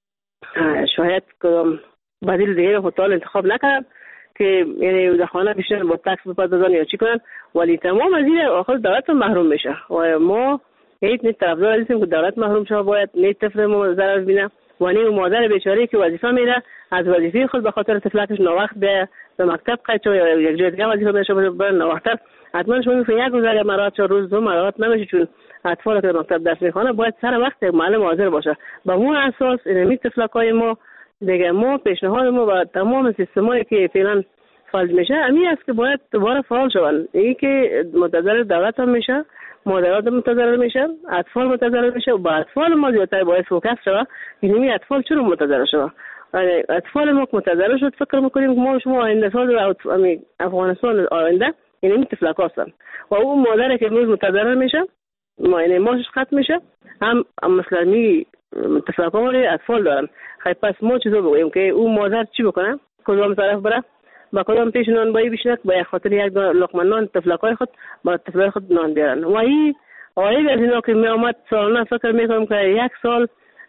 شاید کدام بدیل دیگه خود تال انتخاب نکردن که یعنی در خانه بیشتر با تکس بپردازن یا چی کنن ولی تمام از این آخر دولت محروم میشه و ما هیچ نیت طرفدار نیستیم که دولت محروم شه باید نیت طفل ما ضرر ببینه و نی مادر بیچاره که وظیفه میره از وظیفه خود به خاطر طفلکش ناوقت به به مکتب قید شو یا یک جای دیگه وظیفه بشه بره ناوقت حتما شما میفهمید یک روز اگر مرات چهار روز دو مرات نمیشه چون اطفال که مکتب درس میخوانه باید سر وقت معلم حاضر باشه با اون اساس این طفلکای ما دیگه ما پیشنهاد ما و تمام سیستمایی که فعلا فعال میشه همین است که باید دوباره فعال شون این که متضرر دولت هم میشه مادرات متضرر میشن اطفال متضرر میشه و با اطفال ما زیادتر باید فوکس شود این اطفال چرا متضرر شود اطفال ما متضرر شد فکر میکنیم که ما شما آینده سال افغانستان آینده این این طفلک هستن و اون مادر که امروز متضرر میشه ما این ماشش ختم میشه هم مثلا می طفلک ها اطفال دارن خیلی پس ما چیزو بگوییم که اون مادر چی بکنه کدام طرف بره با کدام پیش نان بایی بشنک با خاطر یک لقمه نان طفلکای خود با طفلای خود نان بیارن و این آیه از اینا که می آمد سالانه فکر میکنم که یک سال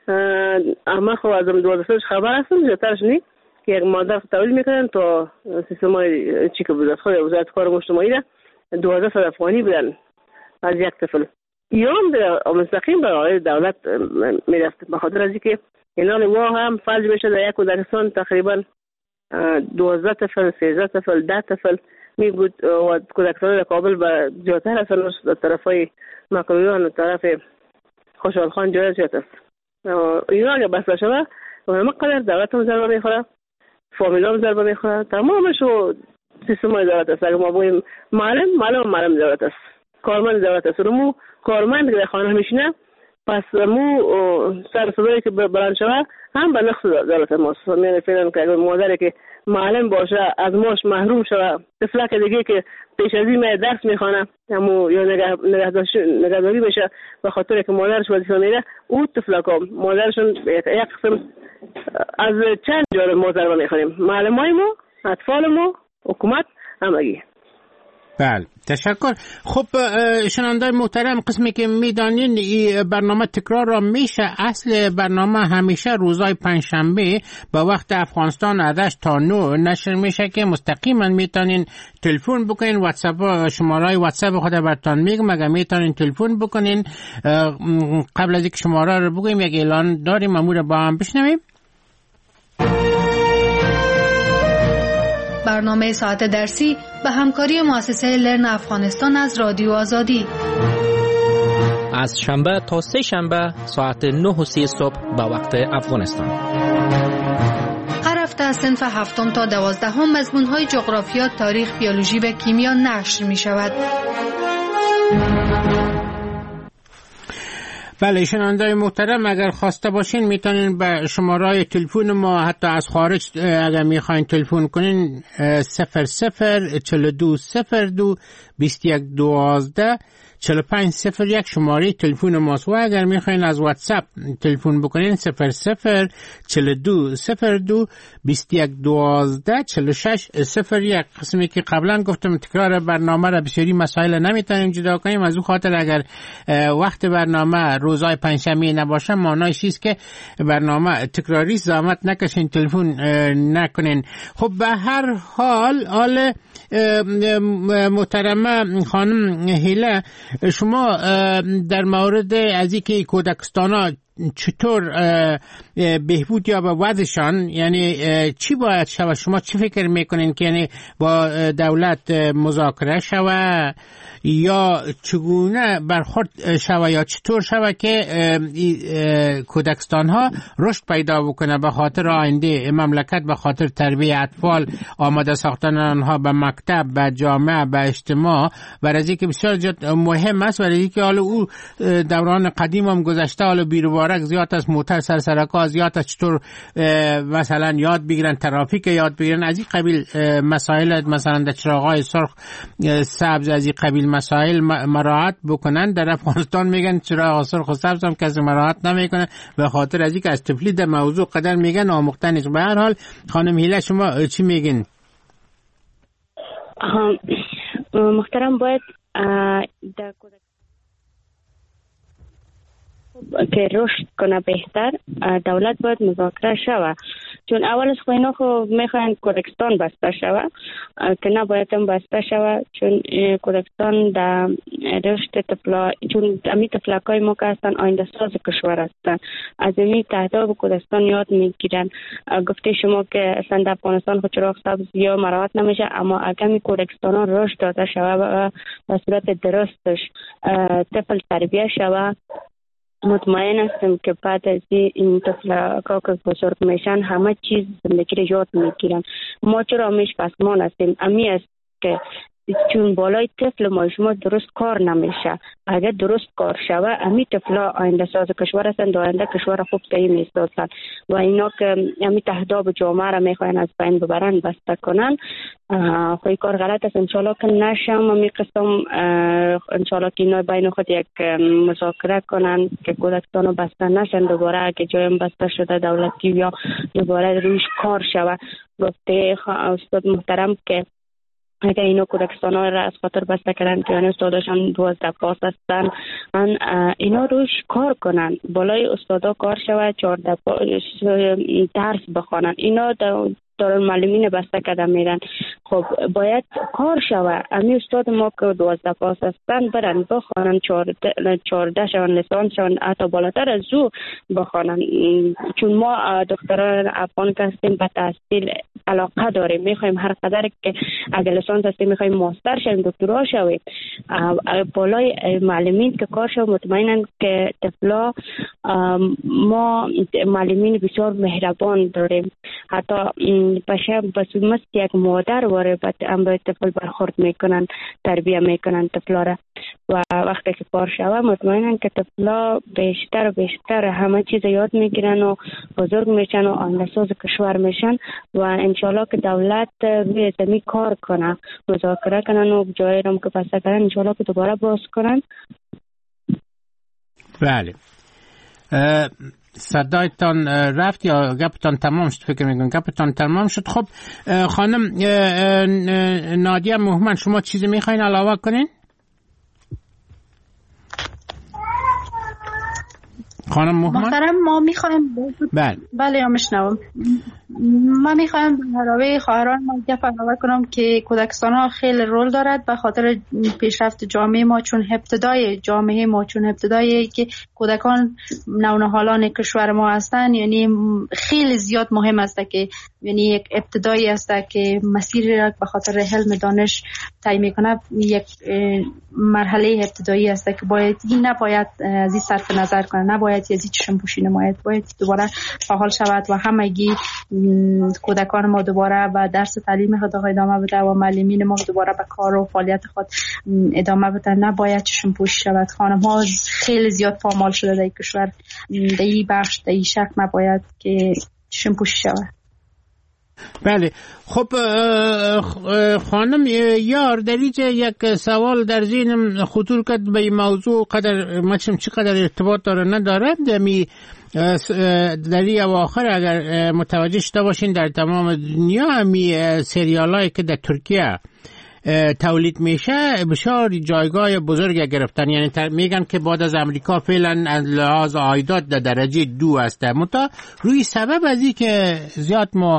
اما خب از دوازده سالش خبر هستم زیادترش نی که یک مادر تولید میکنن تا سیستم های چی که بودن خود وزارت کار مجتمعی ده دوازده سال افغانی بدن از یک طفل یا هم مستقیم برای دولت میرفت به خاطر از اینکه اینا وا هم فلج بشه در یک کودکستان تقریبا دوازده طفل سیزده طفل ده طفل می بود و کودکستان کابل به زیادتر هستن در طرف های مکرویان و طرف خوشحال خان جای زیاد است اینا اگه بسته شده همه قدر دولت هم ضربه میخوره فامیل هم ضربه میخوره تمامش و سیستم های دولت است اگه ما بگوییم معلم معلم معلم دولت است کارمند دولت است مو کارمند که در خانه میشینه پس مو سر صدایی که بلند شده هم به نقص دولت ماست میانه فیلم که اگر مادری که معلم باشه از ماش محروم شده طفلک دیگه که پیش از این درس میخوانه همو یا نگهداری بشه به خاطر که مادرش وظیفه میره او طفلک ها مادرشون یک قسم از چند جانب ما ضربه میخوریم معلم های ما اطفال ما حکومت همگی. بله تشکر. خب شنوندای محترم قسمی که میدانین این برنامه تکرار را میشه اصل برنامه همیشه روزای پنجشنبه با وقت افغانستان از هشت تا نه نشر میشه که مستقیما میتونین تلفن بکنین واتساپ شماره واتساپ خود براتون میگم اگه میتونین تلفن بکنین قبل از اینکه شماره رو بگیم یک اعلان داریم امور با هم بشنویم. برنامه ساعت درسی به همکاری مؤسسه لرن افغانستان از رادیو آزادی از شنبه تا سه شنبه ساعت نه و سی صبح به وقت افغانستان. هر هفته از صنف هفتم تا دوازدهم مضمون‌های جغرافیا، تاریخ، بیولوژی و کیمیا نشر می‌شود. بله شنوندای محترم اگر خواسته باشین میتونین به شماره تلفن ما حتی از خارج اگر میخواین تلفن کنین صفر صفر چهل دو صفر دو بیست یک دوازده چهل و پنج صفر یک شماره تلفن ماست و اگر میخواین از واتساپ تلفن بکنین صفر صفر چهل دو صفر دو بیست یک دوازده چهل و شش صفر یک. قسمی که قبلا گفتم تکرار برنامه را بسیاری مسائل نمیتونیم جدا کنیم از اون خاطر اگر وقت برنامه روزای پنجشنبه نباشه معنیش چیست که برنامه تکراری زحمت نکشین تلفن نکنین. خب به هر حال حال محترمه خانم هیله، شما در مورد از اینکه کودکستان چطور بهبود یا به وضعشان، یعنی چی باید شود، شما چی فکر میکنین که یعنی با دولت مذاکره شود یا چگونه برخورد شود یا چطور شود که کودکستان ها رشد پیدا بکنه به خاطر آینده مملکت، به خاطر تربیت اطفال، آماده ساختن آنها به مکتب، به جامعه، به اجتماع، برای که بسیار مهم است. برای که حالا او دوران قدیم هم گذشته، حالا بیروبارک زیاد از موتر سر سرکا زیاد از چطور مثلا یاد بگیرن ترافیک یاد بگیرن، از این قبیل مسائل، مثلا در چراغ‌های سرخ سبز از این قبیل مسائل مراعات بکنن. در افغانستان میگن چراغ سرخ و سبز هم کسی مراعات نمیکنه به خاطر از اینکه از طفلی در موضوع قدر میگن آموختن نیست. به هر حال خانم هیله شما چی میگین؟ محترم، باید در که رشد کنه بهتر دولت باید مذاکره شوه، چون اول از خو اینا خو میخواین کودکستان بسته شوه که نباید هم بسته شوه، چون کودکستان در رشد طفلا، چون امی طفلکای ما که هستن آینده ساز کشور هستن، از امی تهداب کودکستان یاد میگیرن. گفته شما که اصلا در افغانستان خود چراغ سبز یا مراعات نمیشه، اما اگر می کودکستان ها رشد داده شوه و به صورت درستش طفل تربیه شوه، مطمئن هستم که بعد از این طفلکا که بزرگ میشن همه چیز زندگی رو یاد میگیرن. ما چرا همیش پسمان هستیم؟ امی است که چون بالای طفل ما شما درست کار نمیشه. اگر درست کار شوه امی طفلا آینده ساز کشور هستند، آینده کشور خوب تایی میستازن و اینا که امی تهداب جامعه را میخواین از بین ببرن، بسته کنن، خوی کار غلط است. انشالله که نشم امی قسم، انشالله که اینا بین خود یک مذاکره کنن که کودکستان رو بسته نشن دوباره، اگه جایم بسته شده دولتی یا دوباره روش کار شوه. گفته استاد محترم که اگر اینو کودکستان ها را از خاطر بسته کردن که استاداشان دوازده پاس هستن، اینا روش کار کنن، بالای استادا کار شود، چهارده درس بخوانن. اینا دارالمعلمین بسته کرده میرن. خب باید کار شوه. امی استاد ما که دوازده پاس هستن برن بخوانن، چهارده شون لیسانس شون، حتی بالاتر از او بخوانن، چون ما دختران افغان که هستیم به تحصیل علاقه داریم، میخوایم هر قدر که اگر لیسانس هستیم میخوایم ماستر شویم، دکترا شویم. بالای معلمین که کار شوه، مطمئنن که طفلا ما معلمین بسیار مهربان داریم، حتی باشه بس مثل یک مادر واره هم به طفل برخورد میکنن، تربیه میکنن طفلا را. و وقتی که کار شوه مطمئنن که طفلا بیشتر و بیشتر همه چیز یاد میگیرن و بزرگ میشن و آینده‌ساز کشور میشن و انشالله که دولت روی زمین کار کنه، مذاکره کنن و جایی رو که بسته کنن انشالله که دوباره باز کنن. بله. صدایتان رفت یا گپتان تمام شد؟ فکر میکنم گپتان تمام شد. خب خانم نادیه موهمن، شما چیزی میخواین علاوه کنین؟ خانم موهمن محترم، ما میخوایم بله بله یا مشنوم ما میخوایم به حراوه خواهران ما گپ علاوه کنم که کودکستان ها خیلی رول دارد به خاطر پیشرفت جامعه ما، چون ابتدای جامعه ما، چون ابتدایی که کودکان نونهالان کشور ما هستند، یعنی خیلی زیاد مهم است که یعنی یک ابتدایی است که مسیری را به خاطر علم دانش طی میکنه، یک مرحله ابتدایی است که باید این نباید از این صرف نظر کنه، نباید از این چشم پوشی نماید، باید دوباره فعال شود و همگی کودکان ما دوباره و درس تعلیم خود ادامه بده و معلمین ما دوباره به کار و فعالیت خود ادامه بده، نباید چشم پوشی شود. خانم ها خیلی زیاد پامال شده در کشور، در این بخش در این شک نباید که چشم پوشی شود. بله. خب خانم یار در اینجا یک سوال در ذهنم خطور کرد به این موضوع، قدر مچم چقدر ارتباط داره نداره. دمی در این اواخر اگر متوجه شده باشین در تمام دنیا همی سریال هایی که در ترکیه تولید میشه بسیار جایگاه بزرگ گرفتن، یعنی میگن که بعد از امریکا فعلا از لحاظ عایدات در درجه دو است. متا روی سبب از این که زیاد ما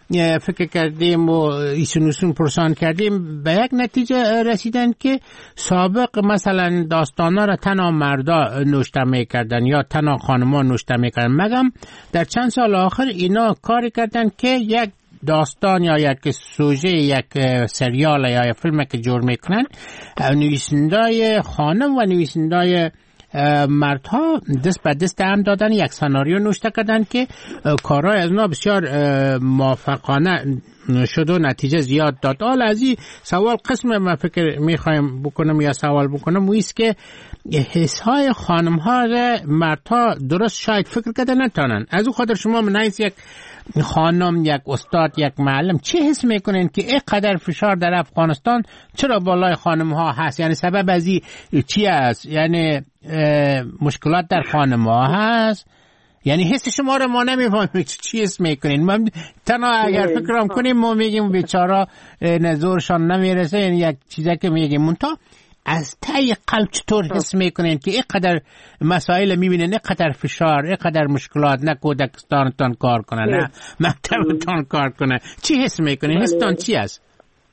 فکر کردیم و ایسونوسون پرسان کردیم به یک نتیجه رسیدن که سابق مثلا داستانا را تنها مردا نوشته میکردن یا تنها خانما نوشته میکردن، مگم در چند سال آخر اینا کاری کردن که یک داستان یا یک سوژه یک سریال یا یک فیلم که جور میکنن نویسندای خانم و نویسندای مردها دست به دست هم دادن، یک سناریو نوشته کردن که کارهای از اونا بسیار موفقانه شد و نتیجه زیاد داد. حالا از این سوال قسم من فکر میخوایم بکنم یا سوال بکنم ویست که حسهای خانم ها مردها درست شاید فکر کرده نتانن. از او خاطر شما منایز یک خانم، یک استاد، یک معلم چه حس میکنین که اینقدر فشار در افغانستان چرا بالای خانم ها هست؟ یعنی سبب از این چی است؟ یعنی مشکلات در خانم ها هست؟ یعنی حس شما رو ما نمیفهمیم چی حس میکنین. من تنها اگر فکرام کنیم ما میگیم بیچارا نزورشان نمیرسه، یعنی یک چیزی که میگیم منتا از تای قلب چطور حس میکنین که اینقدر مسائل میبینین، اینقدر فشار، اینقدر مشکلات، نه کودکستانتان کار کنه نه مکتبتان کار کنه، چی حس میکنین؟ حستان چی است؟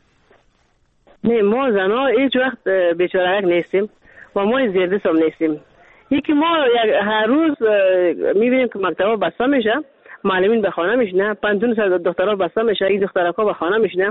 نه ما زنها هیچ وقت بیچارهک نیستیم و ما زیرده سم نیستیم. یکی ما هر روز میبینیم که مکتبا بسته میشه، معلمین به خانه میشنه، پنجون سال دخترها بسته میشه، این دخترها به خانه میشنه.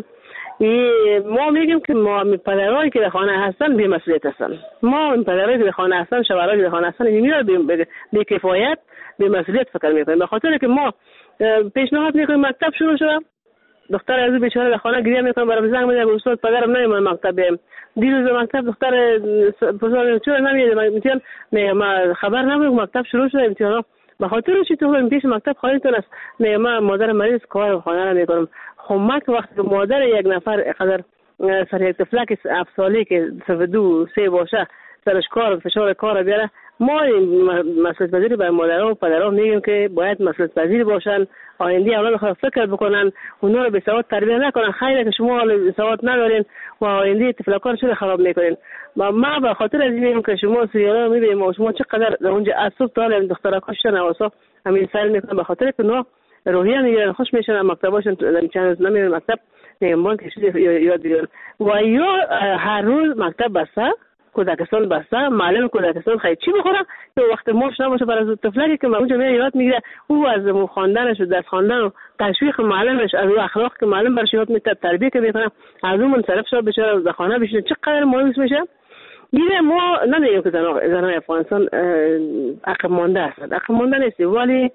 ما میگیم که ما پدرایی که در خانه هستن بی مسئولیت هستن. ما پدرایی که در خانه هستن، شوهرایی که در خانه هستن اینا بی کفایت بی مسئولیت فکر میکنیم. به خاطر که ما پیشنهاد میکنیم مکتب شروع شده، دختر از بیچاره در خانه گریه میکنه، برام زنگ میزنه استاد پدرم نمیاد مکتب بریم. دیروز مکتب دختر پسر چرا نمیاد؟ میگم نه ما خبر نبود مکتب شروع شده امتحانا. به خاطر چی تو این پیش مکتب خواهیتون است؟ نه ما مادر مریض کار خانه را میکنم. خب مک وقتی که مادر یک نفر قدر سر یک طفلک هفت سالی که سه دو سه باشه سرش کار فشار کار بیاره، ما مسئولیت پذیری برای مادرها و پدرها میگیم که باید مسئولیت پذیر باشن، آینده اولاد خود فکر بکنن، اونا رو به سواد تربیت نکنن. خیلی که شما سواد ندارین و آینده طفلکان چرا خراب میکنین. ما ما به خاطر از اینیم که شما سریالا میبینیم و شما چقدر در اونجا عصب دارن دخترکاش نواسا همین سر میکنن، به خاطر که اونا روحیه میگیرن، خوش میشن، مکتباشون چند روز نمیرن مکتب، نمیمان که چیزی یاد بگیرن و یا هر روز مکتب بسته، کودکستان بسته، معلم کودکستان خیلی چی بخوره که وقت ماش نباشه برای طفلکی که اونجا میاد یاد میگیره، او از خواندنش و درس خواندن و تشویق معلمش، از اخلاق که معلم برش یاد میده، تربیت که میکنه، از اون منصرف شد بشه در خانه بشینه، چقدر مهم میشه. دیگه ما نمیگیم که زنان افغانستان عقب مانده هستند، عقب مانده نیستیم، ولی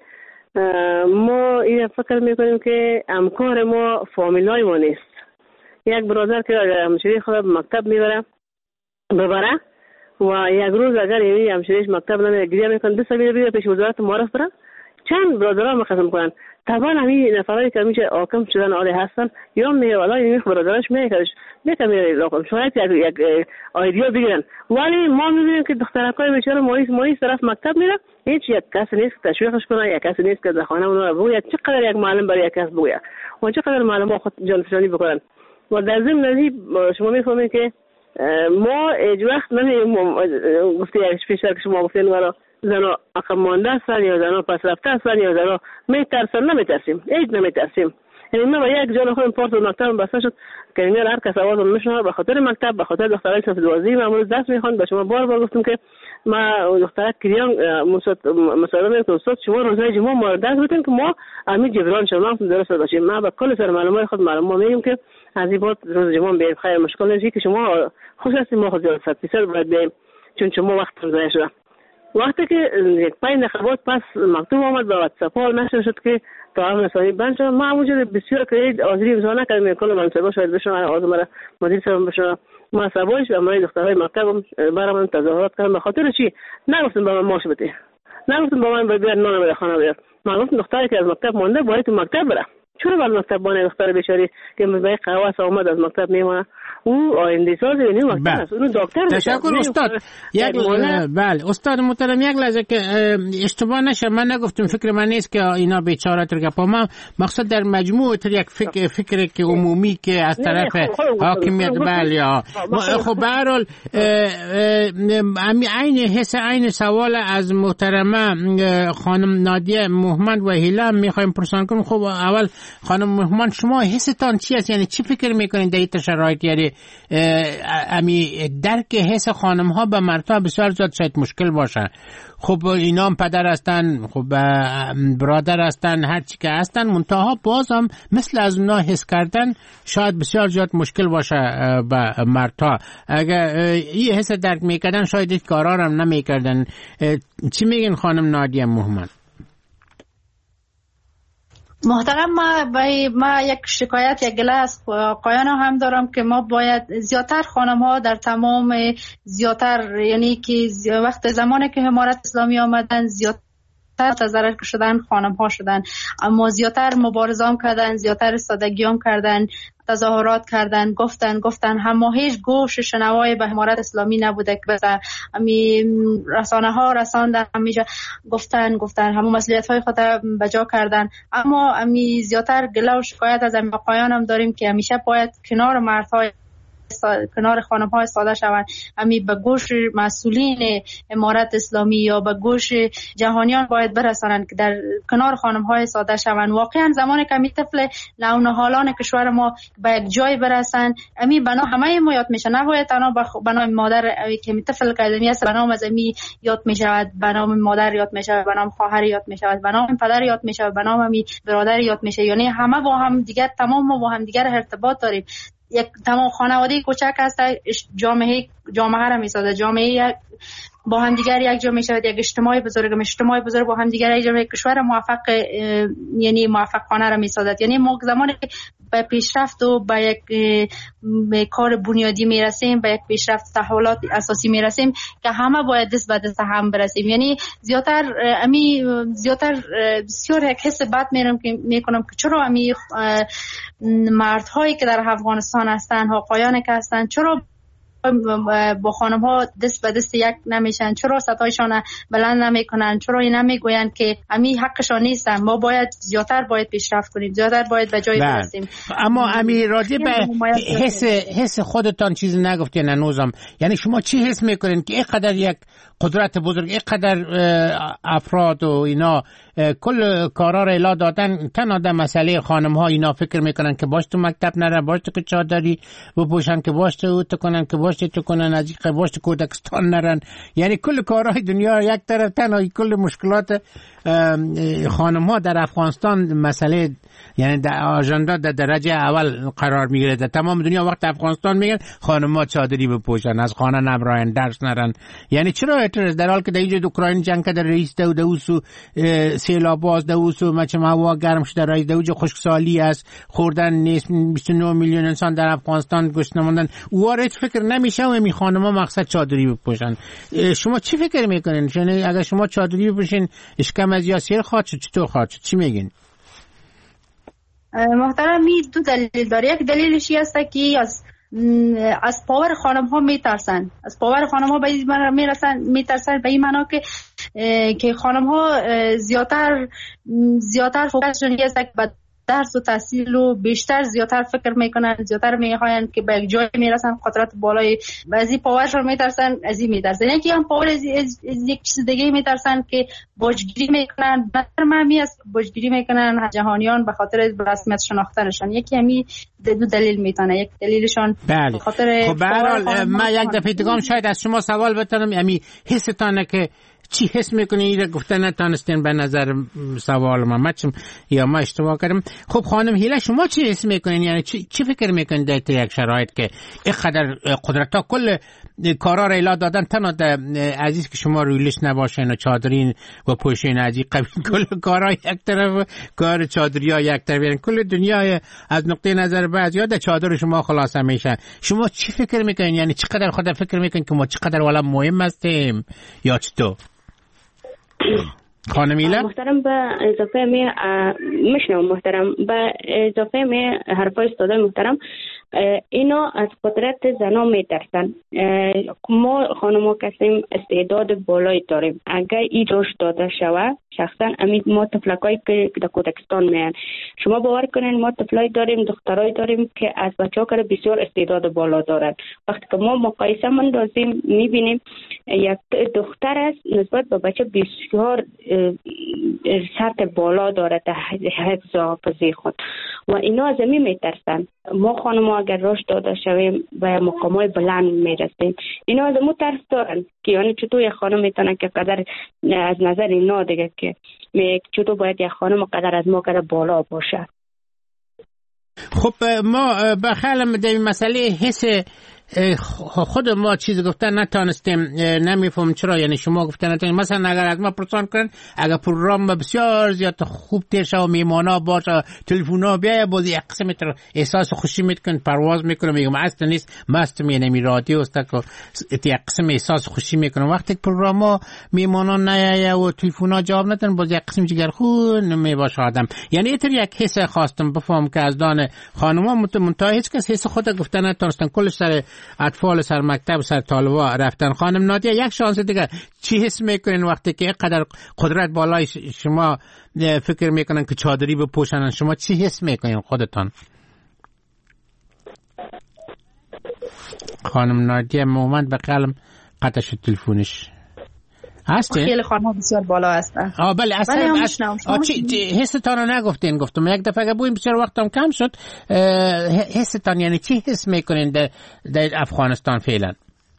ما این فکر میکنیم که امکان ما فامیلای ما نیست. یک برادر که همشیری خود مکتب میبره ببره و یک روز اگر یعنی همشیریش مکتب نمیره گریه میکنه، دو سال بیره پیش وزارت معارف بره، چند برادرها مقسم کنن. طبعا همین نفرایی که میشه حاکم شدن عالی هستن یا میگه والا این برادرش میگه میگه میگه شاید یک یک ایدیا بگیرن، ولی ما میبینیم که دخترکای بیچاره مایس مایس طرف مکتب میره، هیچ یک کس نیست که تشویقش کنه، یک کس نیست که در خانه اونها رو بگوید چقدر یک معلم برای یک کس بگوید و چقدر معلم خود جانفشانی بکنن. و در ضمن ازی شما میفهمید که ما هیچ وقت نمیگیم گفته یک پیشتر که شما گفتین ورا زنا عقب مانده هستن یا زنا پس رفته هستن یا زنا میترسن، نمیترسیم، هیچ نمیترسیم. یعنی ما با یک جان خودم پارت مکتب بسته شد که اینجا هر کس آواز میشنوه به خاطر مکتب، به خاطر دخترای صف دوازده معمول درس میخوان. به شما بار بار گفتم که ما دخترک کریان مصاحبه که استاد شما روزهای جمعه ما درس بدین که ما امید جبران شما درست باشیم. ما با کل سر معلومات خود معلومه میگیم که از این بعد روز جمعه بیایم، خیر مشکل نیست که شما خوش هستید، ما خود صد درصد باید بیایم چون شما وقت ضایع شده. وقتی که یک پنج دقیقه پس مکتوب آمد به واتساپ نشر شد که تعاون رسانی بند شد، ما همونجا بسیار که حاضری امضا نکردیم، کل منصبا شاید بشن آز مرا مدیر صاحب بشن، ما سبایش و امرای دخترهای مکتب برام تظاهرات کردن. به خاطر چی نگفتم با من ماش بده، نگفتم با من بیار نان به خانه بیار، ما گفتم دختری که از مکتب مونده باید تو مکتب بره. چرا باید مکتب بانه دختر بیچاری که به قواس آمد از مکتب میمونه؟ او آینده ساز نیو مکتب است، اون دکتر. تشکر استاد. یک بله استاد محترم، یک لحظه که اشتباه نشه، من نگفتم فکر من نیست که اینا بیچاره تر گپا، ما مقصد در مجموع تر یک فکر فکر که عمومی که از طرف حاکمیت بله ها. خب به هر حال عین حس عین سوال از محترمه خانم نادیه محمد و هیلا میخوایم پرسان کنیم. خب اول خانم مهمان شما حستان چی است؟ یعنی چی فکر میکنین در این شرایط؟ یعنی امی درک حس خانم ها به مردها بسیار زیاد شاید مشکل باشه. خب اینا هم پدر هستن، خب برادر هستن، هر چی که هستن، منتها باز هم مثل از اونا حس کردن شاید بسیار زیاد مشکل باشه به مردها. اگر این حس درک میکردن شاید این کارا هم نمیکردن. چی میگین خانم نادیه مهمان؟ محترم، ما ما یک شکایت یک گله از آقایان هم دارم که ما باید زیادتر خانم ها در تمام زیادتر، یعنی که وقت زمانی که امارت اسلامی آمدن زیادتر تظاهرات شدن خانم ها شدن، اما زیادتر مبارزه هم کردن، زیادتر سادگی هم کردن، تظاهرات کردن، گفتن گفتن اما هیچ گوش شنوای به امارت اسلامی نبوده که بس امی رسانه ها رساندن، همیشه گفتن گفتن همون مسئولیت های خود بجا کردن. اما امی زیادتر گله و شکایت از امی آقایان هم داریم که همیشه باید کنار مردهای کنار خانم های ساده شوند، امی به گوش مسئولین امارت اسلامی یا به گوش جهانیان باید برسانند که در کنار خانم های ساده شوند. واقعا زمانی که امی طفل نونهالان کشور ما به یک جای برسند، امی بنا همه ما یاد میشه، نباید تنها به نام مادر که امی طفل که امی است به نام از امی یاد میشود، به نام مادر یاد میشود، به نام خواهر یاد میشود، به نام پدر یاد میشود، به نام امی برادر یاد میشه. یعنی همه با هم دیگر، تمام ما با هم دیگر ارتباط داریم. یک تمام خانواده کوچک هست، جامعه جامعه را میسازه، جامعه با هم دیگر یک جا میشود، یک اجتماع بزرگ اجتماع بزرگ با هم دیگر یک جا کشور موفق یعنی موفقانه را میسازد. یعنی ما زمانی که به پیشرفت و به یک به کار بنیادی میرسیم، به یک پیشرفت تحولات اساسی میرسیم که همه باید دست به دست هم برسیم. یعنی زیادتر امی زیادتر بسیار یک حس بد میرم که میکنم که چرا امی مردهایی که در افغانستان هستن، آقایانی که هستن، چرا با خانم ها دست به دست یک نمیشن، چرا صدایشان بلند نمیکنن، چرا این نمیگوین که امی حقشان نیستن. ما باید زیادتر باید پیشرفت کنیم، زیادتر باید به جای برسیم. اما امی راجع به حس حس خودتان چیزی نگفتین هنوزم. یعنی شما چی حس میکنین که اینقدر یک قدرت بزرگ، اینقدر افراد و اینا کل کارا را الا دادن، تنها در مسئله خانم ها اینا فکر میکنن که باش تو مکتب نره، باش تو که چادری بپوشن، که باش تو تو کنن، که باش تو کنن از این باش تو کودکستان نرن. یعنی کل کارهای دنیا یک طرف، تنها کل مشکلات خانم ها در افغانستان مسئله، یعنی در آژاندا در درجه اول قرار میگیره. در تمام دنیا وقت افغانستان میگن خانم ها چادری بپوشن، از خانه نبراین، درس نرن. یعنی چرا اعتراض در حال که در اینجا اوکراین جنگ که در رئیس دو دوسو سیلاب باز دوسو مچم هوا گرم شده، رئیس دوجه خشکسالی است، خوردن نیست، بیست و نه میلیون انسان در افغانستان گشنه موندن. وارد فکر نمیشه و می خانم ها مقصد چادری بپوشن. شما چی فکر میکنین؟ یعنی اگر شما چادری بپوشین اشکم از یاسیر خواهد شد، چطور خواهد شد؟ چی میگین؟ محترمی دو دلیل داره. یک دلیلش این است که از از پاور خانم ها میترسن، از پاور خانم ها به این میرسن میترسن به این معنا که که خانم ها زیادتر زیادتر فوکسشون است که درس و تحصیل و بیشتر زیادتر فکر میکنن، زیادتر میخواین که به یک جای میرسن، قدرت بالای بعضی پاورشون میترسن، از این میترسن. یکی هم پاور از یک چیز دیگه میترسن که باجگیری میکنن. نظر من می است باجگیری میکنن جهانیان به خاطر رسمیت شناختنشان. یکی همی دو دلیل میتونه، یک دلیلشان به خاطر خب به هر حال من یک دفعه دیگه شاید از شما سوال بتونم، یعنی حستانه که چی حس میکنی؟ ایره گفته نتانستین به نظر سوال ما مچم یا ما اشتباه کردم. خب خانم هیله شما چی حس میکنین؟ یعنی چی, چی فکر میکنین در یک شرایط که اینقدر قدرت ها کل کارا را الا دادن، تنها عزیز که شما رویلش نباشین و چادرین و پوشین عزیز قبیل کل کارا یک طرف، کار چادری ها یک طرف، یعنی کل دنیا از نقطه نظر بعضی ها در چادر شما خلاصه میشه. شما چی فکر میکنین؟ یعنی چقدر خود فکر میکنین که ما چقدر والا مهم هستیم یا چطور؟ خانم ایلا محترم، به اضافه می میشنم محترم، به اضافه می حرفای استاد محترم، اینا از قدرت زنا میترسن. ما خانم کسیم استعداد بالایی داریم. اگر این رشد داده شوه شخصا امید ما تفلکایی که در کودکستان میان، شما باور کنین ما تفلای داریم، دخترای داریم که از بچه ها که بسیار استعداد بالا دارن. وقتی که ما مقایسه مندازیم میبینیم یک دختر است نسبت به بچه بسیار سطح بالا داره در حفظ حافظه خود و اینا از این میترسن. ما خانم اگر رشد داده شویم به مقامات بلند میرسیم، اینا از مو ترس دارن که یعنی چطور یک خانم میتونه که قدر از نظر اینا دیگه که چطور باید یک خانم قدر از ما قدر بالا باشه. خب ما بخیالم در این مسئله حس خود ما چیز گفتن نتانستیم، نمیفهم چرا، یعنی شما گفتن نتانستیم. مثلا اگر از ما پرسان کنن اگر پروگرام بسیار زیاد خوب تیر شد و میمانا باشه تلفونا بیایه باز یک قسم احساس خوشی میکنن، پرواز میکنن، میگم اصلا نیست مست مینمی رادیو است که یک قسم احساس خوشی میکنن. وقتی پروگرام ها میمانا نیایه و تلفونا جواب ندن باز یک قسم جگر خون میباشه آدم. یعنی اینطور یک حس خواستم بفهم که از دان خانوما منتها هیچ کس حس خود گفتن نتانستن، کلش سر اطفال سر مکتب سر طالبا رفتن. خانم نادیه یک شانس دیگه، چی حس میکنین وقتی که اینقدر قدرت بالای شما فکر میکنن که چادری بپوشنن؟ شما چی حس میکنین خودتان؟ خانم نادیه مومند به قلم قطع شد تلفونش. هسته؟ خیلی خانم بسیار بالا هستن. آه بله اصلا حستان رو نگفتین. گفتم یک دفعه که بویم بسیار وقتم کم شد. حستان یعنی چی حس میکنین در, در افغانستان فعلا؟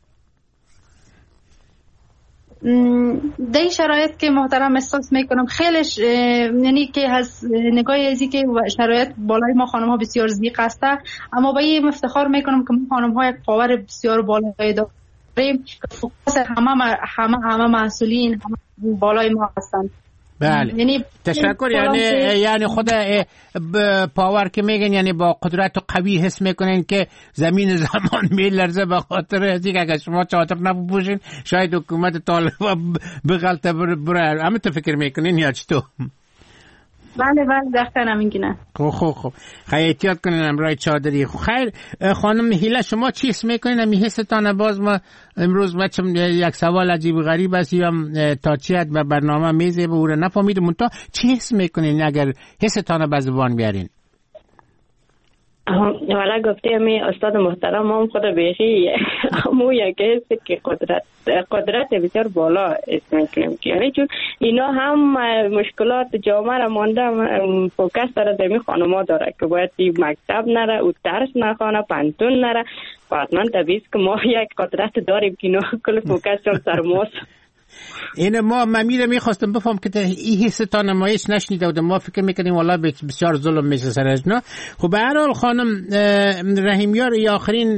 در این شرایط که محترم احساس میکنم خیلیش یعنی که از نگاه ازی که شرایط بالای ما خانم ها بسیار ضیق هسته، اما با این افتخار میکنم که ما خانم ها یک پاور بسیار بالایی داریم. فوکس همه همه همه مسئولین همه بالای ما هستند. بله یعنی تشکر. یعنی یعنی خود پاور که میگن یعنی با قدرت قوی حس میکنین که زمین زمان میلرزه به خاطر از اینکه اگر شما چادر نپوشین شاید حکومت طالبان بغلطه بره. همه تو فکر میکنین یا چطور؟ بله بله دقیقاً همینگونه. خب خب خب خیلی احتیاط کنین امرای چادری. خیر خانم هیله شما چی حس میکنین؟ امی حستان باز ما امروز بچم یک سوال عجیب غریب است یا تا چی حد به برنامه میزه به او رو نفهمیدم منتها چی حس میکنین اگر حستان به زبان بیارین؟ والا گفته می استاد محترم هم خود بیخی همون یکی است که قدرت قدرت بسیار بالا است میکنیم که یعنی چون اینا هم مشکلات جامعه را مانده فوکس داره در می خانوما داره که باید مکتب نره او درس نخوانه پانتون نره حتما طبیعی است که ما یک قدرت داریم که اینا کل فوکس را سر ماست. این ما ممیره میخواستم بفهم که این حستا نمایش نشنیده بودم. ما فکر میکنیم والا بسیار ظلم میشه سر اجنا. خب به هر حال خانم رحیمیار ای آخرین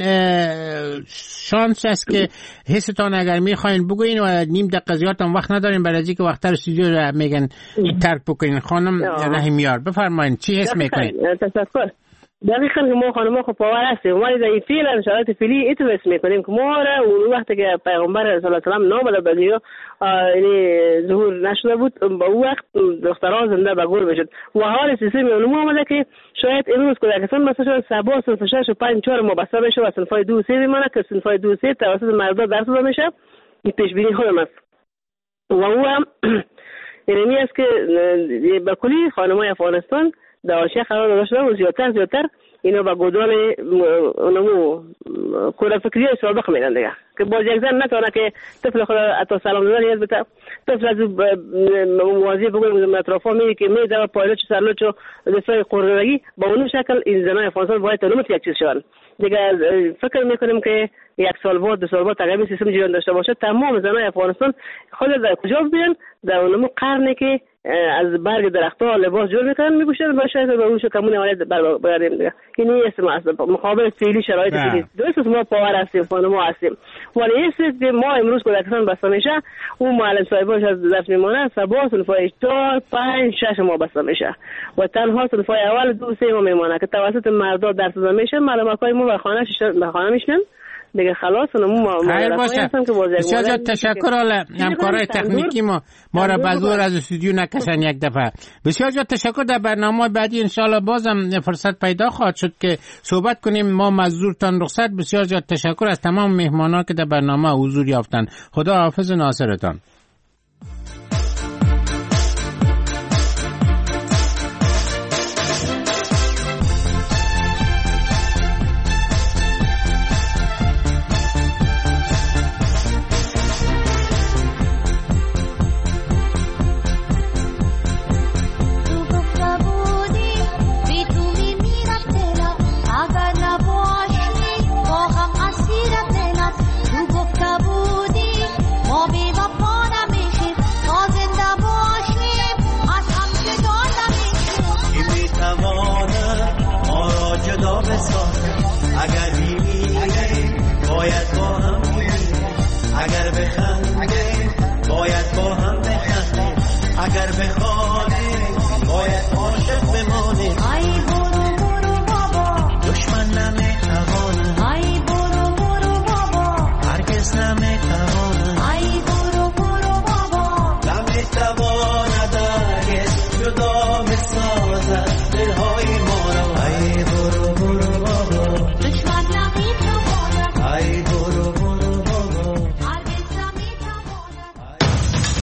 شانس است که حستان اگر میخواین بگوین و نیم دقیقه زیاد هم وقت نداریم برای اینکه وقت رو استودیو رو میگن ترک بکنین. خانم رحیمیار بفرمایید چی حس میکنین؟ تشکر. دقیقاً که ما خانم‌ها خب پاور هستیم. ما در این فعلا شرایط فعلی ایتو اسم میکنیم که ما را اون وقتی که پیغمبر صلی الله علیه و آله نامه به دنیا یعنی ظهور نشده بود با اون وقت دخترها زنده به گور بشد و حال سیستم علوم آمده که شاید امروز کودکستان مثلا سبا صنف شش و پنج چهار مبصر بشه و صنفای دو سه بمانه که صنفای دو سه توسط مردا درس داده میشه. این پیش بینی خودم است و او هم یعنی است که به کلی خانم‌های افغانستان در حاشیه قرار داشته و زیادتر زیادتر اینا با گودال اونمو کور فکری سابق میدن دیگه که باز یک زن نتونه که طفل خود حتی سلام دادن یاد بده طفل از موازی بگویم اطرافا میگه که میده و پایلوچ سرلوچ و دفاع قرردگی با اون شکل این زنای افغانستان باید تنومت یک چیز شوند دیگه. فکر میکنیم که یک سال بعد دو سال بعد تقریبا سیستم جریان داشته باشه تمام زنای افغانستان خود در کجا بیان در اونمو قرنی که از برگ درخت‌ها لباس جور میکنن میگوشن و شاید به اونشو کمونه وارد برداریم دیگه. این نیست ما اصلا مقابل فعلی شرایط فعلی درست ما پاور هستیم خانم‌ها هستیم ولی است که ما امروز کودکستان بسته میشه اون معلم صاحباش از دست میمونه سبا صنفای چهار پنج شش ما بسته میشه و تنها صنفای اول دو سه ما میمونه که توسط مردا درس داده میشه معلم‌های ما به خانه به خانه میشنن دیگه خلاص اونم خیر باشه. بسیار زیاد تشکر. حالا همکارای تکنیکی ما ما را به زور از استودیو نکشن یک دفعه. بسیار زیاد تشکر. در برنامه بعدی انشالله بازم فرصت پیدا خواهد شد که صحبت کنیم. ما مزدورتان رخصت. بسیار زیاد تشکر از تمام مهمانان که در برنامه حضور یافتند. خدا حافظ ناصرتان. اگر بی‌بینی باید با هم ببینیم، اگر بخندیم باید با هم بخندیم، اگر بخوابیم باید عاشق بمانیم.